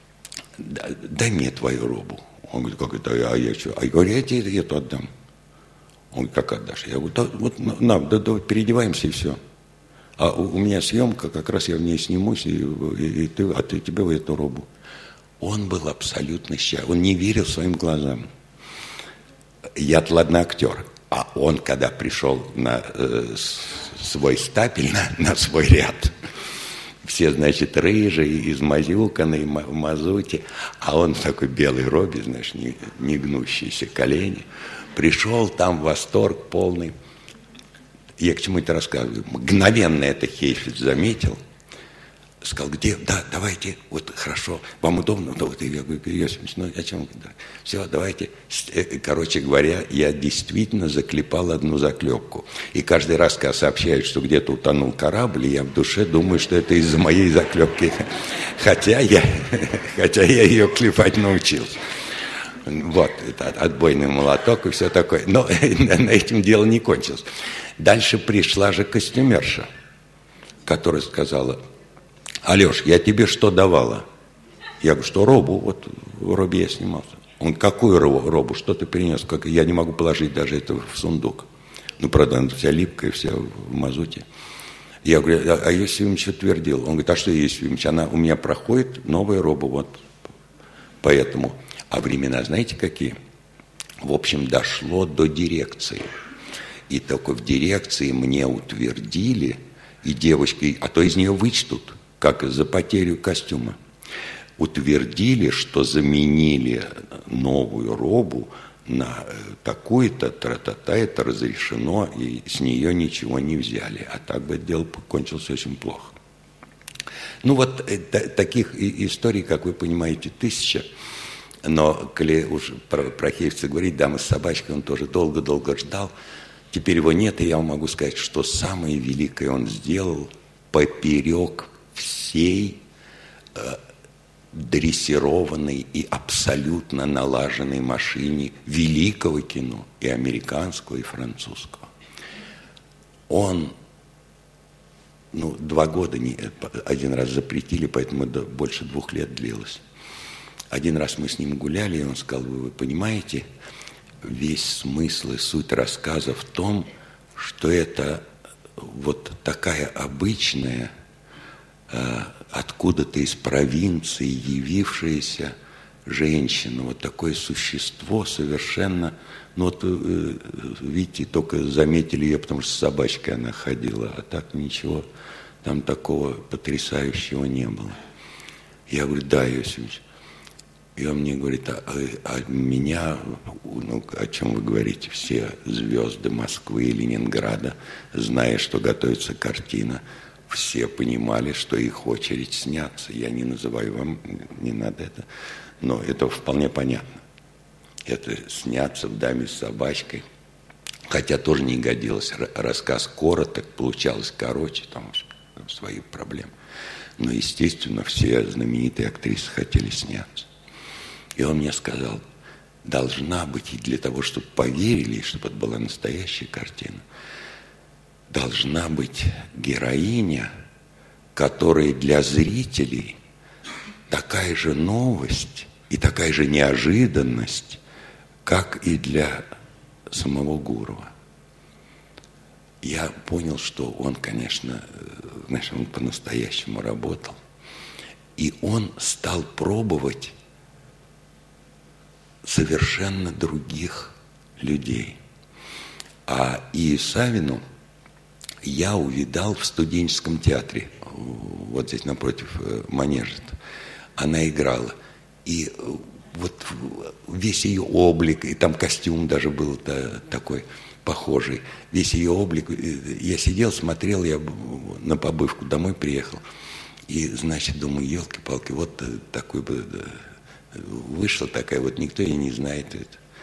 [SPEAKER 2] дай мне твою робу. Он говорит: как это, а я что? А я говорю: я тебе эту отдам. Он говорит: как отдашь? Я говорю: переодеваемся и все. А у меня съемка, как раз я в ней снимусь, и ты тебе в эту робу. Он был абсолютно счастлив, он не верил своим глазам. Я-то, ладно, актер. А он, когда пришел на свой стапель, на свой ряд, все, значит, рыжие, измазюканные, в мазуте, а он в такой белой робе, знаешь, не гнущиеся колени, пришел, там восторг полный. Я к чему это рассказываю? Мгновенно это Хейфиц заметил. Сказал: где? Да, давайте, хорошо, вам удобно? Я говорю: Иосифович, о чем? Все, давайте. Короче говоря, я действительно заклепал одну заклепку. И каждый раз, когда сообщают, что где-то утонул корабль, я в душе думаю, что это из-за моей заклепки. Хотя я ее клепать научился. Это отбойный молоток и все такое. Но на этом дело не кончилось. Дальше пришла же костюмерша, которая сказала: Алеш, я тебе что давала? Я говорю: что робу, в робе я снимался. Он говорит: какую робу, что ты принес? Я не могу положить даже это в сундук. Правда, она вся липкая, вся в мазуте. Я говорю: а Иосиф Ильич утвердил. Он говорит: а что Иосиф Ильич? Она у меня проходит, новая роба, поэтому. А времена знаете какие? В общем, дошло до дирекции. И только в дирекции мне утвердили, и девочки, а то из нее вычтут, как за потерю костюма, утвердили, что заменили новую робу на такую-то, тра-та-та, это разрешено, и с нее ничего не взяли. А так бы дело кончилось очень плохо. Таких историй, как вы понимаете, 1000. Но, коли уж про Хейфица говорить, «Дама с собачкой», он тоже долго-долго ждал. Теперь его нет, и я вам могу сказать, что самое великое он сделал поперек всей дрессированной и абсолютно налаженной машине великого кино, и американского, и французского. Он, 2 года один раз запретили, поэтому больше 2 лет длилось. Один раз мы с ним гуляли, и он сказал: вы понимаете, весь смысл и суть рассказа в том, что это такая обычная, откуда-то из провинции явившаяся женщина, вот такое существо совершенно, ну вот, видите, только заметили ее, потому что с собачкой она ходила, а так ничего там такого потрясающего не было. Я говорю, да, Иосифович. И он мне говорит, а меня, ну, о чем вы говорите, все звезды Москвы и Ленинграда, зная, что готовится картина, все понимали, что их очередь сняться. Я не называю вам, не надо это, но это вполне понятно. Это сняться в «Даме с собачкой», хотя тоже не годилось. Рассказ короток, получалось короче, там свои проблемы. Но, естественно, все знаменитые актрисы хотели сняться. И он мне сказал, должна быть, и для того, чтобы поверили, чтобы это была настоящая картина, должна быть героиня, которая для зрителей такая же новость и такая же неожиданность, как и для самого Гурова. Я понял, что он, конечно, он по-настоящему работал. И он стал пробовать совершенно других людей. А и Савину я увидал в студенческом театре, вот здесь напротив манежа. Она играла. И вот весь ее облик, и там костюм даже был такой похожий, весь ее облик. Я сидел, смотрел, я на побывку домой приехал. И, значит, думаю, елки-палки, вот такой бы... Вышла такая, вот никто ее не знает.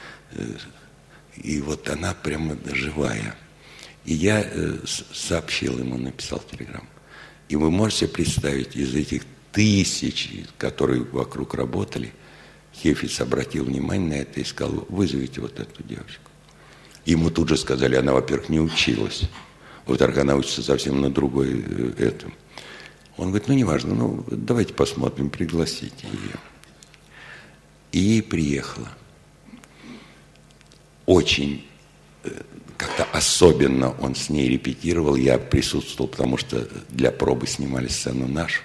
[SPEAKER 2] И вот она прямо живая. И я сообщил ему, написал телеграмму. И вы можете представить, из этих тысяч, которые вокруг работали, Хефиц обратил внимание на это и сказал, вызовите вот эту девочку. Ему тут же сказали, она, во-первых, не училась. Во-вторых, она учится совсем на другой этом. Он говорит, ну, неважно, ну, давайте посмотрим, пригласите ее. И приехала. Очень, как-то особенно он с ней репетировал. Я присутствовал, потому что для пробы снимали сцену нашу.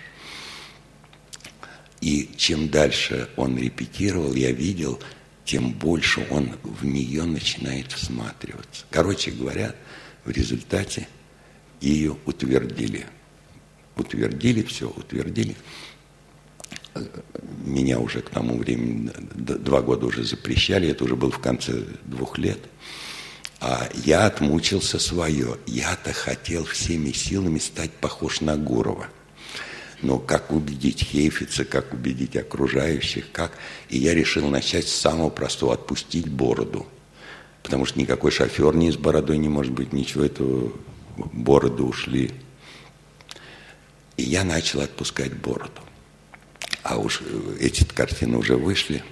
[SPEAKER 2] И чем дальше он репетировал, я видел, тем больше он в нее начинает всматриваться. Короче говоря, в результате ее утвердили. Утвердили, все, утвердили. Меня уже к тому времени 2 года уже запрещали, это уже было в конце 2 лет. А я отмучился свое. Я-то хотел всеми силами стать похож на Гурова. Но как убедить Хейфица, как убедить окружающих, как... И я решил начать с самого простого, отпустить бороду. Потому что никакой шофер ни с бородой не может быть, ничего этого, бороды ушли. И я начал отпускать бороду. А уж эти картины уже вышли.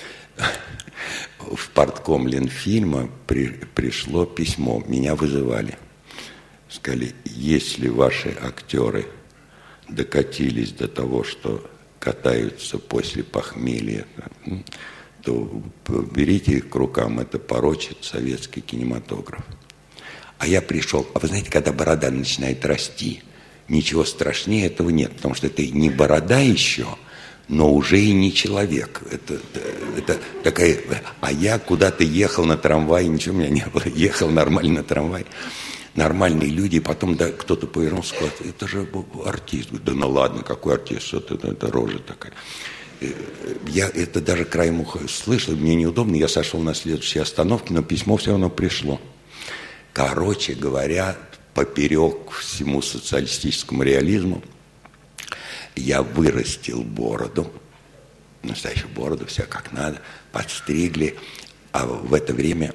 [SPEAKER 2] В партком Ленфильма пришло письмо. Меня вызывали. Сказали, если ваши актеры докатились до того, что катаются после похмелья, то берите их к рукам, это порочит советский кинематограф. А я пришел, а вы знаете, когда борода начинает расти, ничего страшнее этого нет, потому что это не борода еще, но уже и не человек. Это такая... А я куда-то ехал на трамвае, ничего у меня не было, ехал нормально на трамвае. Нормальные люди, и потом да, кто-то повернулся, сказал, это же артист. Да ну ладно, какой артист, это рожа такая. Я это даже краем уха слышал, мне неудобно, я сошел на следующей остановке, но письмо все равно пришло. Короче говоря, поперек всему социалистическому реализму я вырастил бороду, настоящую бороду, все как надо, подстригли, а в это время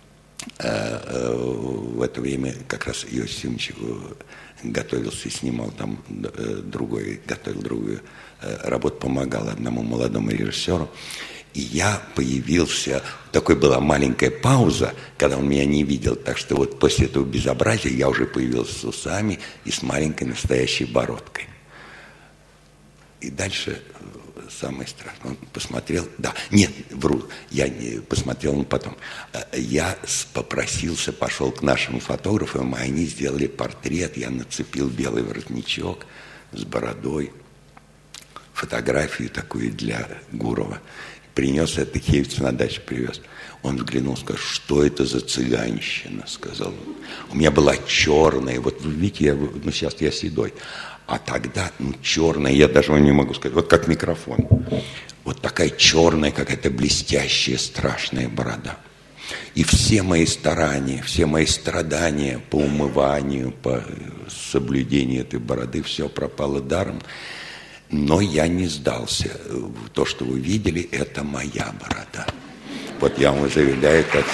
[SPEAKER 2] как раз Иосиф Ильич готовился и снимал там готовил другую работу, помогал одному молодому режиссеру. И я появился, такой была маленькая пауза, когда он меня не видел, так что вот после этого безобразия я уже появился с усами и с маленькой настоящей бородкой. И дальше самое страшное. Он посмотрел, да, нет, вру, я не посмотрел, но потом. Я попросился, пошел к нашим фотографам, и они сделали портрет, я нацепил белый воротничок с бородой, фотографию такую для Гурова. принес это, Хейвиц на дачу привез. Он взглянул, сказал, что это за цыганщина, сказал он. У меня была черная, вот видите, сейчас я седой, а тогда черная, я даже вам не могу сказать, вот как микрофон. Вот такая черная, какая-то блестящая, страшная борода. И все мои старания, все мои страдания по умыванию, по соблюдению этой бороды, все пропало даром. Но я не сдался. То, что вы видели, это моя борода. Вот я вам заявляю это.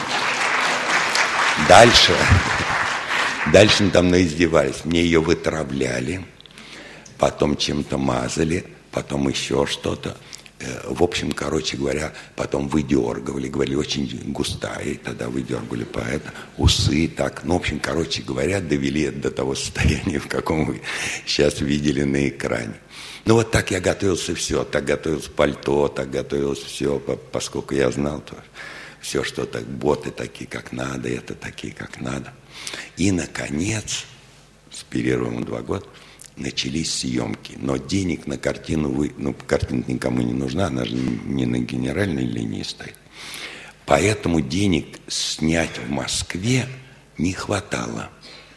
[SPEAKER 2] Дальше там наиздевались. Мне ее вытравляли, потом чем-то мазали, потом еще что-то. В общем, короче говоря, потом выдергивали, говорили, очень густая, и тогда выдергивали поэта, усы, так. Ну, в общем, короче говоря, довели это до того состояния, в каком вы сейчас видели на экране. Ну, вот так я готовился все, так готовился пальто, так готовилось все, поскольку я знал, то все, что так, боты такие, как надо, это такие, как надо. И, наконец, с перерывом 2 года, начались съемки, но денег на картину, картина никому не нужна, она же не на генеральной линии стоит. Поэтому денег снять в Москве не хватало.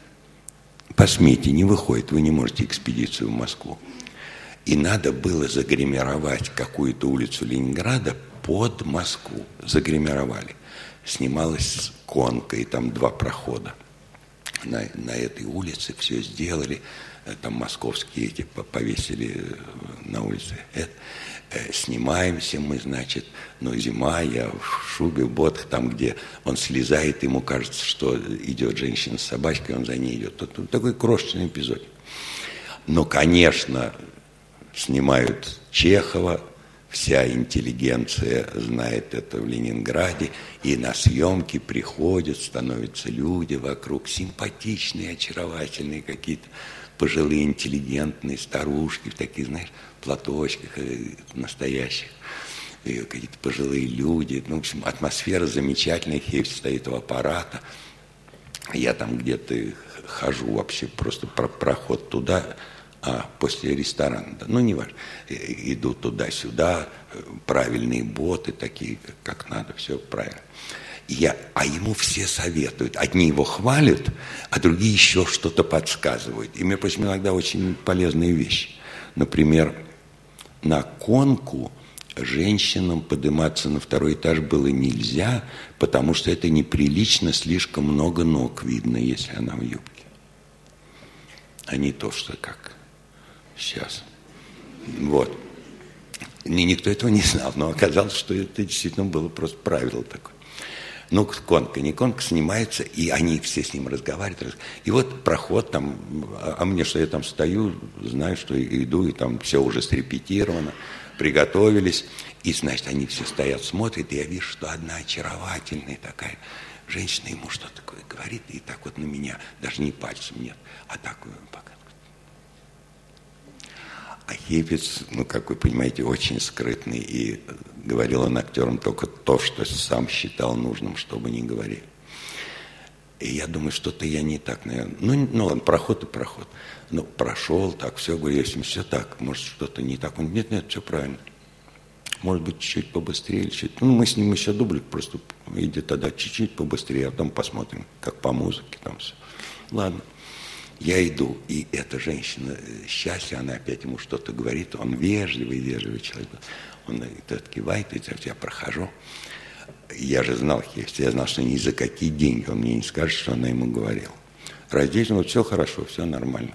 [SPEAKER 2] По смете не выходит, вы не можете экспедицию в Москву. И надо было загримировать какую-то улицу Ленинграда под Москву. Загримировали. Снималась конка, и там 2 прохода. На этой улице все сделали. Там московские эти повесили на улице. Снимаемся мы, значит, зима, я в шубе, в ботах, там, где он слезает, ему кажется, что идет женщина с собачкой, он за ней идет. Тут такой крошечный эпизод. Но, конечно, снимают Чехова, вся интеллигенция знает это в Ленинграде, и на съемки приходят, становятся люди вокруг, симпатичные, очаровательные какие-то, пожилые, интеллигентные старушки в таких, знаешь, платочках настоящих, и какие-то пожилые люди. В общем, атмосфера замечательная, Хейвиц стоит у аппарата. Я там где-то хожу вообще, просто проход туда, после ресторана, не важно, иду туда-сюда, правильные боты такие, как надо, все правильно. А ему все советуют. Одни его хвалят, а другие еще что-то подсказывают. И, между прочим, иногда очень полезные вещи. Например, на конку женщинам подниматься на 2-й этаж было нельзя, потому что это неприлично, слишком много ног видно, если она в юбке. А не то, что как сейчас. Вот. И никто этого не знал, но оказалось, что это действительно было просто правило такое. Конка, не конка, снимается, и они все с ним разговаривают. И вот проход там, а мне что, я там стою, знаю, что иду, и там все уже срепетировано, приготовились. И, значит, они все стоят, смотрят, и я вижу, что одна очаровательная такая женщина ему что-то такое говорит, и так вот на меня, даже не пальцем нет, а так пока. А Хейвиц, как вы понимаете, очень скрытный, и говорил он актерам только то, что сам считал нужным, чтобы не говорили. И я думаю, что-то я не так, наверное. Ладно, проход и проход. Прошел, так, все, говорю, если все так, может, что-то не так. Он, нет, все правильно. Может быть, чуть-чуть побыстрее, чуть. Мы с ним еще дублик, просто иди тогда чуть-чуть побыстрее, а потом посмотрим, как по музыке там все. Ладно. Я иду, и эта женщина, счастье, она опять ему что-то говорит, он вежливый человек. Он этот кивает, и я прохожу. Я же знал Хейвица, я знал, что ни за какие деньги он мне не скажет, что она ему говорила. Раздельно, все хорошо, все нормально.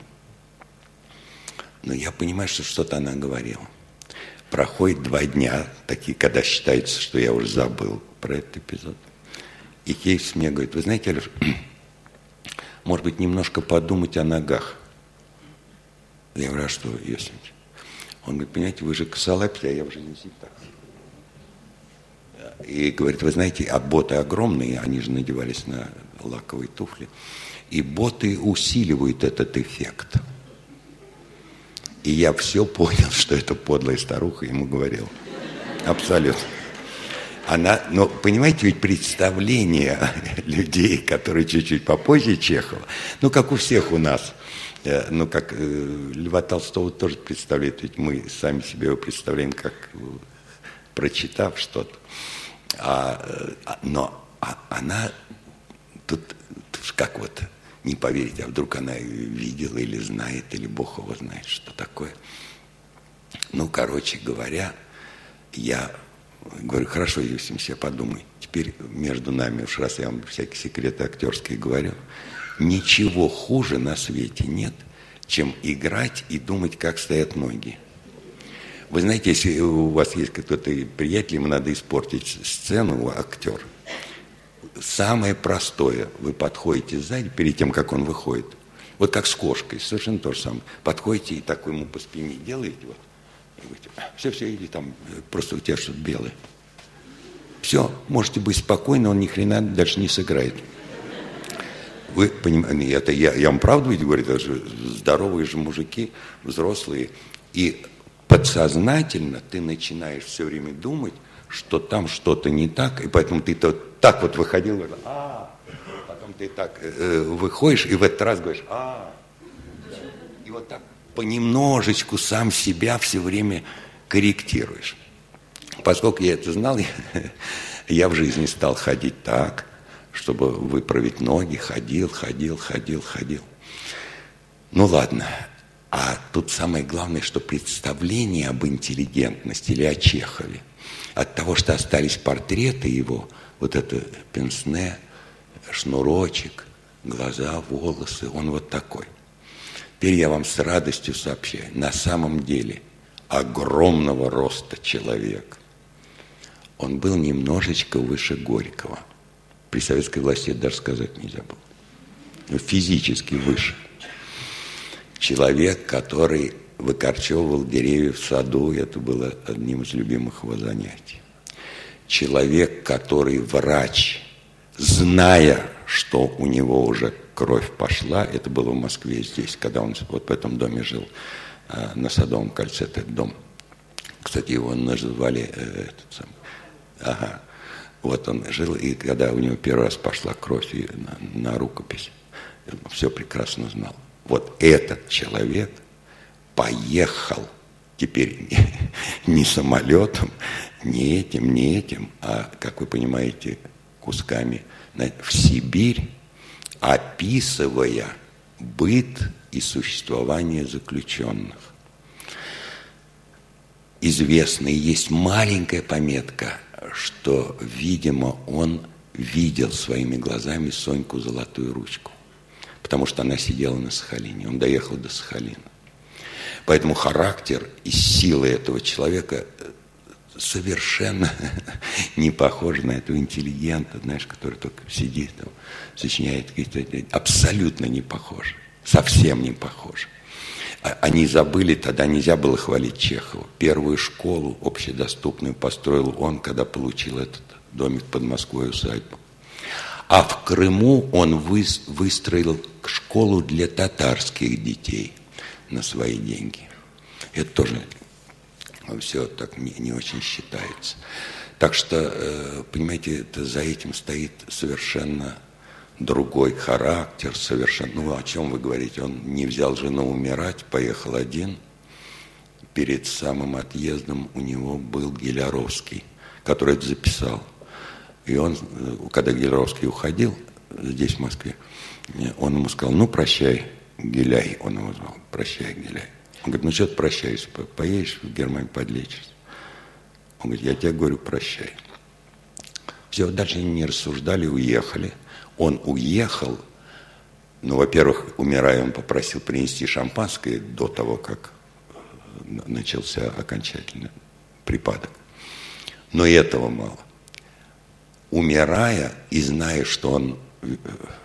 [SPEAKER 2] Но я понимаю, что что-то она говорила. Проходит 2 дня, такие, когда считается, что я уже забыл про этот эпизод. И Хейвиц мне говорит, вы знаете, Алеша, может быть, немножко подумать о ногах. Я говорю, а что, Йосифович? Он говорит, понимаете, вы же косолапите, а я уже не так. И говорит, вы знаете, а боты огромные, они же надевались на лаковые туфли, и боты усиливают этот эффект. И я все понял, что эта подлая старуха ему говорила. Абсолютно. Она, понимаете, ведь представление людей, которые чуть-чуть попозже Чехова, как у всех у нас, как Льва Толстого тоже представляют, ведь мы сами себе его представляем как прочитав что-то. Но она тут как вот не поверить, а вдруг она видела или знает, или Бог его знает, что такое. Ну, короче говоря, я говорю, хорошо, Евсимия, подумай. Теперь между нами, уж раз я вам всякие секреты актерские говорю, ничего хуже на свете нет, чем играть и думать, как стоят ноги. Вы знаете, если у вас есть кто-то приятель, ему надо испортить сцену, актер. Самое простое, вы подходите сзади, перед тем, как он выходит. Вот как с кошкой, совершенно то же самое. Подходите и так ему по спине делаете, вот. И говорите, все, иди там, просто у тебя что-то белое. Все, можете быть спокойны, он ни хрена дальше не сыграет. Вы понимаете, это я вам правду ведь говорю, даже здоровые же мужики, взрослые, и подсознательно ты начинаешь все время думать, что там что-то не так, и поэтому ты так вот выходил, потом ты так выходишь, и в этот раз говоришь, и вот так понемножечку сам себя все время корректируешь. Поскольку я это знал, я в жизни стал ходить так, чтобы выправить ноги, ходил. Ну ладно. А тут самое главное, что представление об интеллигентности или о Чехове, от того, что остались портреты его, вот это пенсне, шнурочек, глаза, волосы, он вот такой. Теперь я вам с радостью сообщаю, на самом деле огромного роста человек. Он был немножечко выше Горького. При советской власти это даже сказать нельзя было. Но физически выше. Человек, который выкорчевывал деревья в саду, это было одним из любимых его занятий. Человек, который врач, зная, что у него уже кровь пошла, это было в Москве здесь, когда он вот в этом доме жил, на Садовом кольце этот дом. Кстати, его называли Вот он жил, и когда у него первый раз пошла кровь на рукопись, он все прекрасно знал. Вот этот человек поехал теперь не самолетом, не этим, а, как вы понимаете, кусками в Сибирь, описывая быт и существование заключенных. Известно, и есть маленькая пометка, что, видимо, он видел своими глазами Соньку Золотую Ручку, потому что она сидела на Сахалине, он доехал до Сахалина. Поэтому характер и сила этого человека совершенно не похожи на этого интеллигента, знаешь, который только сидит, там, сочиняет какие-то... Абсолютно не похожи, совсем не похожи. Они забыли, тогда нельзя было хвалить Чехова. Первую школу общедоступную построил он, когда получил этот домик под Москвой, усадьбу. А в Крыму он выстроил школу для татарских детей на свои деньги. Это тоже все так не очень считается. Так что, понимаете, это за этим стоит совершенно другой характер, совершенно... Ну, о чем вы говорите? Он не взял жену умирать, поехал один. Перед самым отъездом у него был Гиляровский, который это записал. И он, когда Гиляровский уходил здесь, в Москве, он ему сказал, ну, прощай, Гиляй, он его звал, прощай, Гиляй. Он говорит, ну, что ты прощаешься, поедешь в Германию, подлечишься. Он говорит, я тебе говорю, прощай. Все, дальше они не рассуждали, уехали. Он уехал, ну, во-первых, умирая, он попросил принести шампанское до того, как начался окончательный припадок. Но и этого мало. Умирая и зная, что он в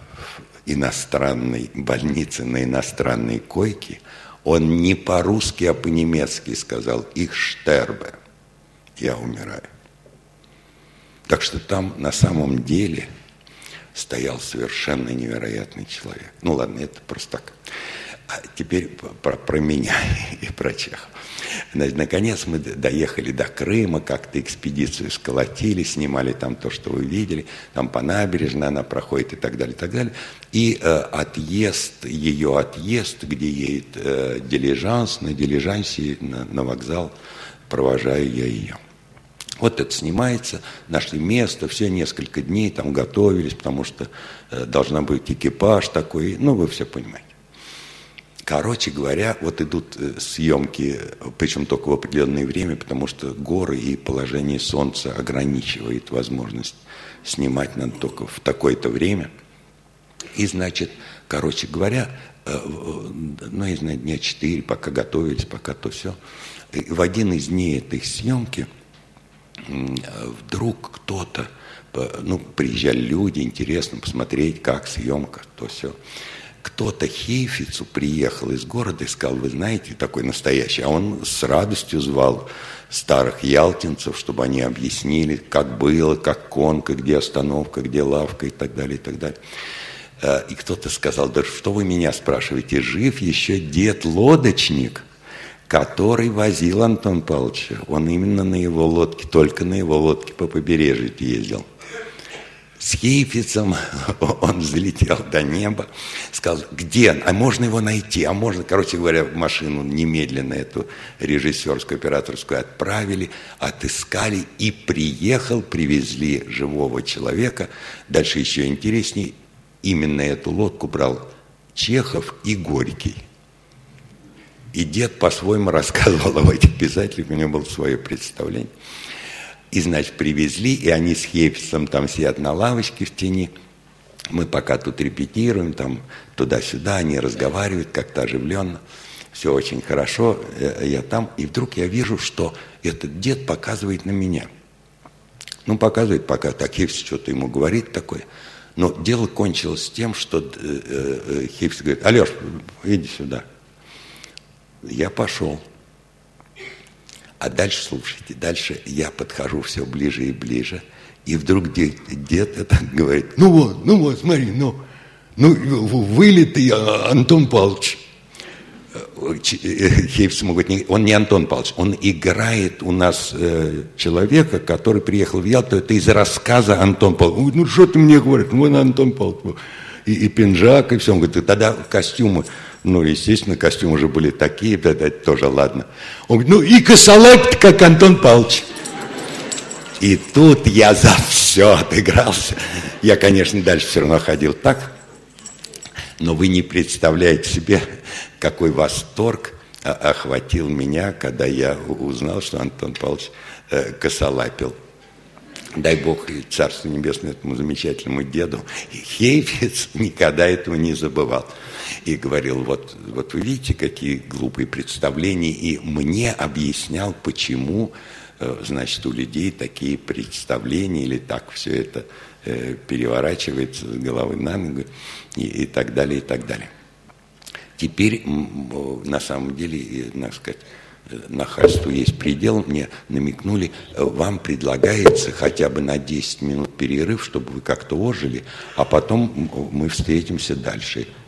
[SPEAKER 2] иностранной больнице, на иностранной койке, он не по-русски, а по-немецки сказал «Ich sterbe», «Я умираю». Так что там на самом деле стоял совершенно невероятный человек. Ну ладно, это просто так. А теперь про меня и про Чехова. Наконец мы доехали до Крыма, как-то экспедицию сколотили, снимали там то, что вы видели, там по набережной она проходит и так далее, и так далее. И ее отъезд, где едет дилижанс, на дилижансе на вокзал провожаю я ее. Вот это снимается, нашли место, все несколько дней там готовились, потому что должна быть экипаж такой, ну, вы все понимаете. Короче говоря, вот идут съемки, причем только в определенное время, потому что горы и положение солнца ограничивает возможность снимать надо только в такое-то время. И, значит, короче говоря, ну, я знаю, дня 4, пока готовились, пока то все. И в один из дней этой съемки вдруг кто-то, ну, приезжали люди, интересно посмотреть, как съемка, то все. Кто-то Хейфицу приехал из города и сказал, вы знаете, такой настоящий, а он с радостью звал старых ялтинцев, чтобы они объяснили, как было, как конка, где остановка, где лавка и так далее, и так далее. И кто-то сказал, да что вы меня спрашиваете, жив еще дед-лодочник, который возил Антона Павловича. Он именно на его лодке, только на его лодке по побережью ездил. С Хейфицем он взлетел до неба, сказал, где он? А можно его найти? А можно, короче говоря, машину немедленно эту режиссерскую, операторскую отправили, отыскали и приехал, привезли живого человека. Дальше еще интересней, именно эту лодку брал Чехов и Горький. И дед по-своему рассказывал об этих писателях, у него было свое представление. И, значит, привезли, и они с Хейфицем там сидят на лавочке в тени. Мы пока тут репетируем, там туда-сюда, они разговаривают как-то оживленно. Все очень хорошо, я там. И вдруг я вижу, что этот дед показывает на меня. Ну, показывает пока, так Хейфиц что-то ему говорит такое. Но дело кончилось тем, что Хейфиц говорит, Алеш, иди сюда. Я пошел. А дальше, слушайте, дальше я подхожу все ближе и ближе, и вдруг дед это говорит, ну вот, смотри, вылитый Антон Павлович. Хейфиц ему говорит, он не Антон Павлович, он играет у нас человека, который приехал в Ялту, это из рассказа Антон Павлович. Ну что ты мне говоришь, вон Антон Павлович. И пинжак, и все. Он говорит, тогда костюмы. Ну, естественно, костюмы уже были такие, это тоже ладно. Он говорит, ну и косолапь, как Антон Павлович. И тут я за все отыгрался. Я, конечно, дальше все равно ходил так. Но вы не представляете себе, какой восторг охватил меня, когда я узнал, что Антон Павлович косолапил. Дай Бог и Царство Небесное этому замечательному деду. И Хейфиц никогда этого не забывал. И говорил, вот вы видите, какие глупые представления. И мне объяснял, почему, значит, у людей такие представления, или так все это переворачивается с головы на ногу, и так далее, и так далее. Теперь, на самом деле, надо сказать, нахальству есть предел, мне намекнули, вам предлагается хотя бы на 10 минут перерыв, чтобы вы как-то ожили, а потом мы встретимся дальше.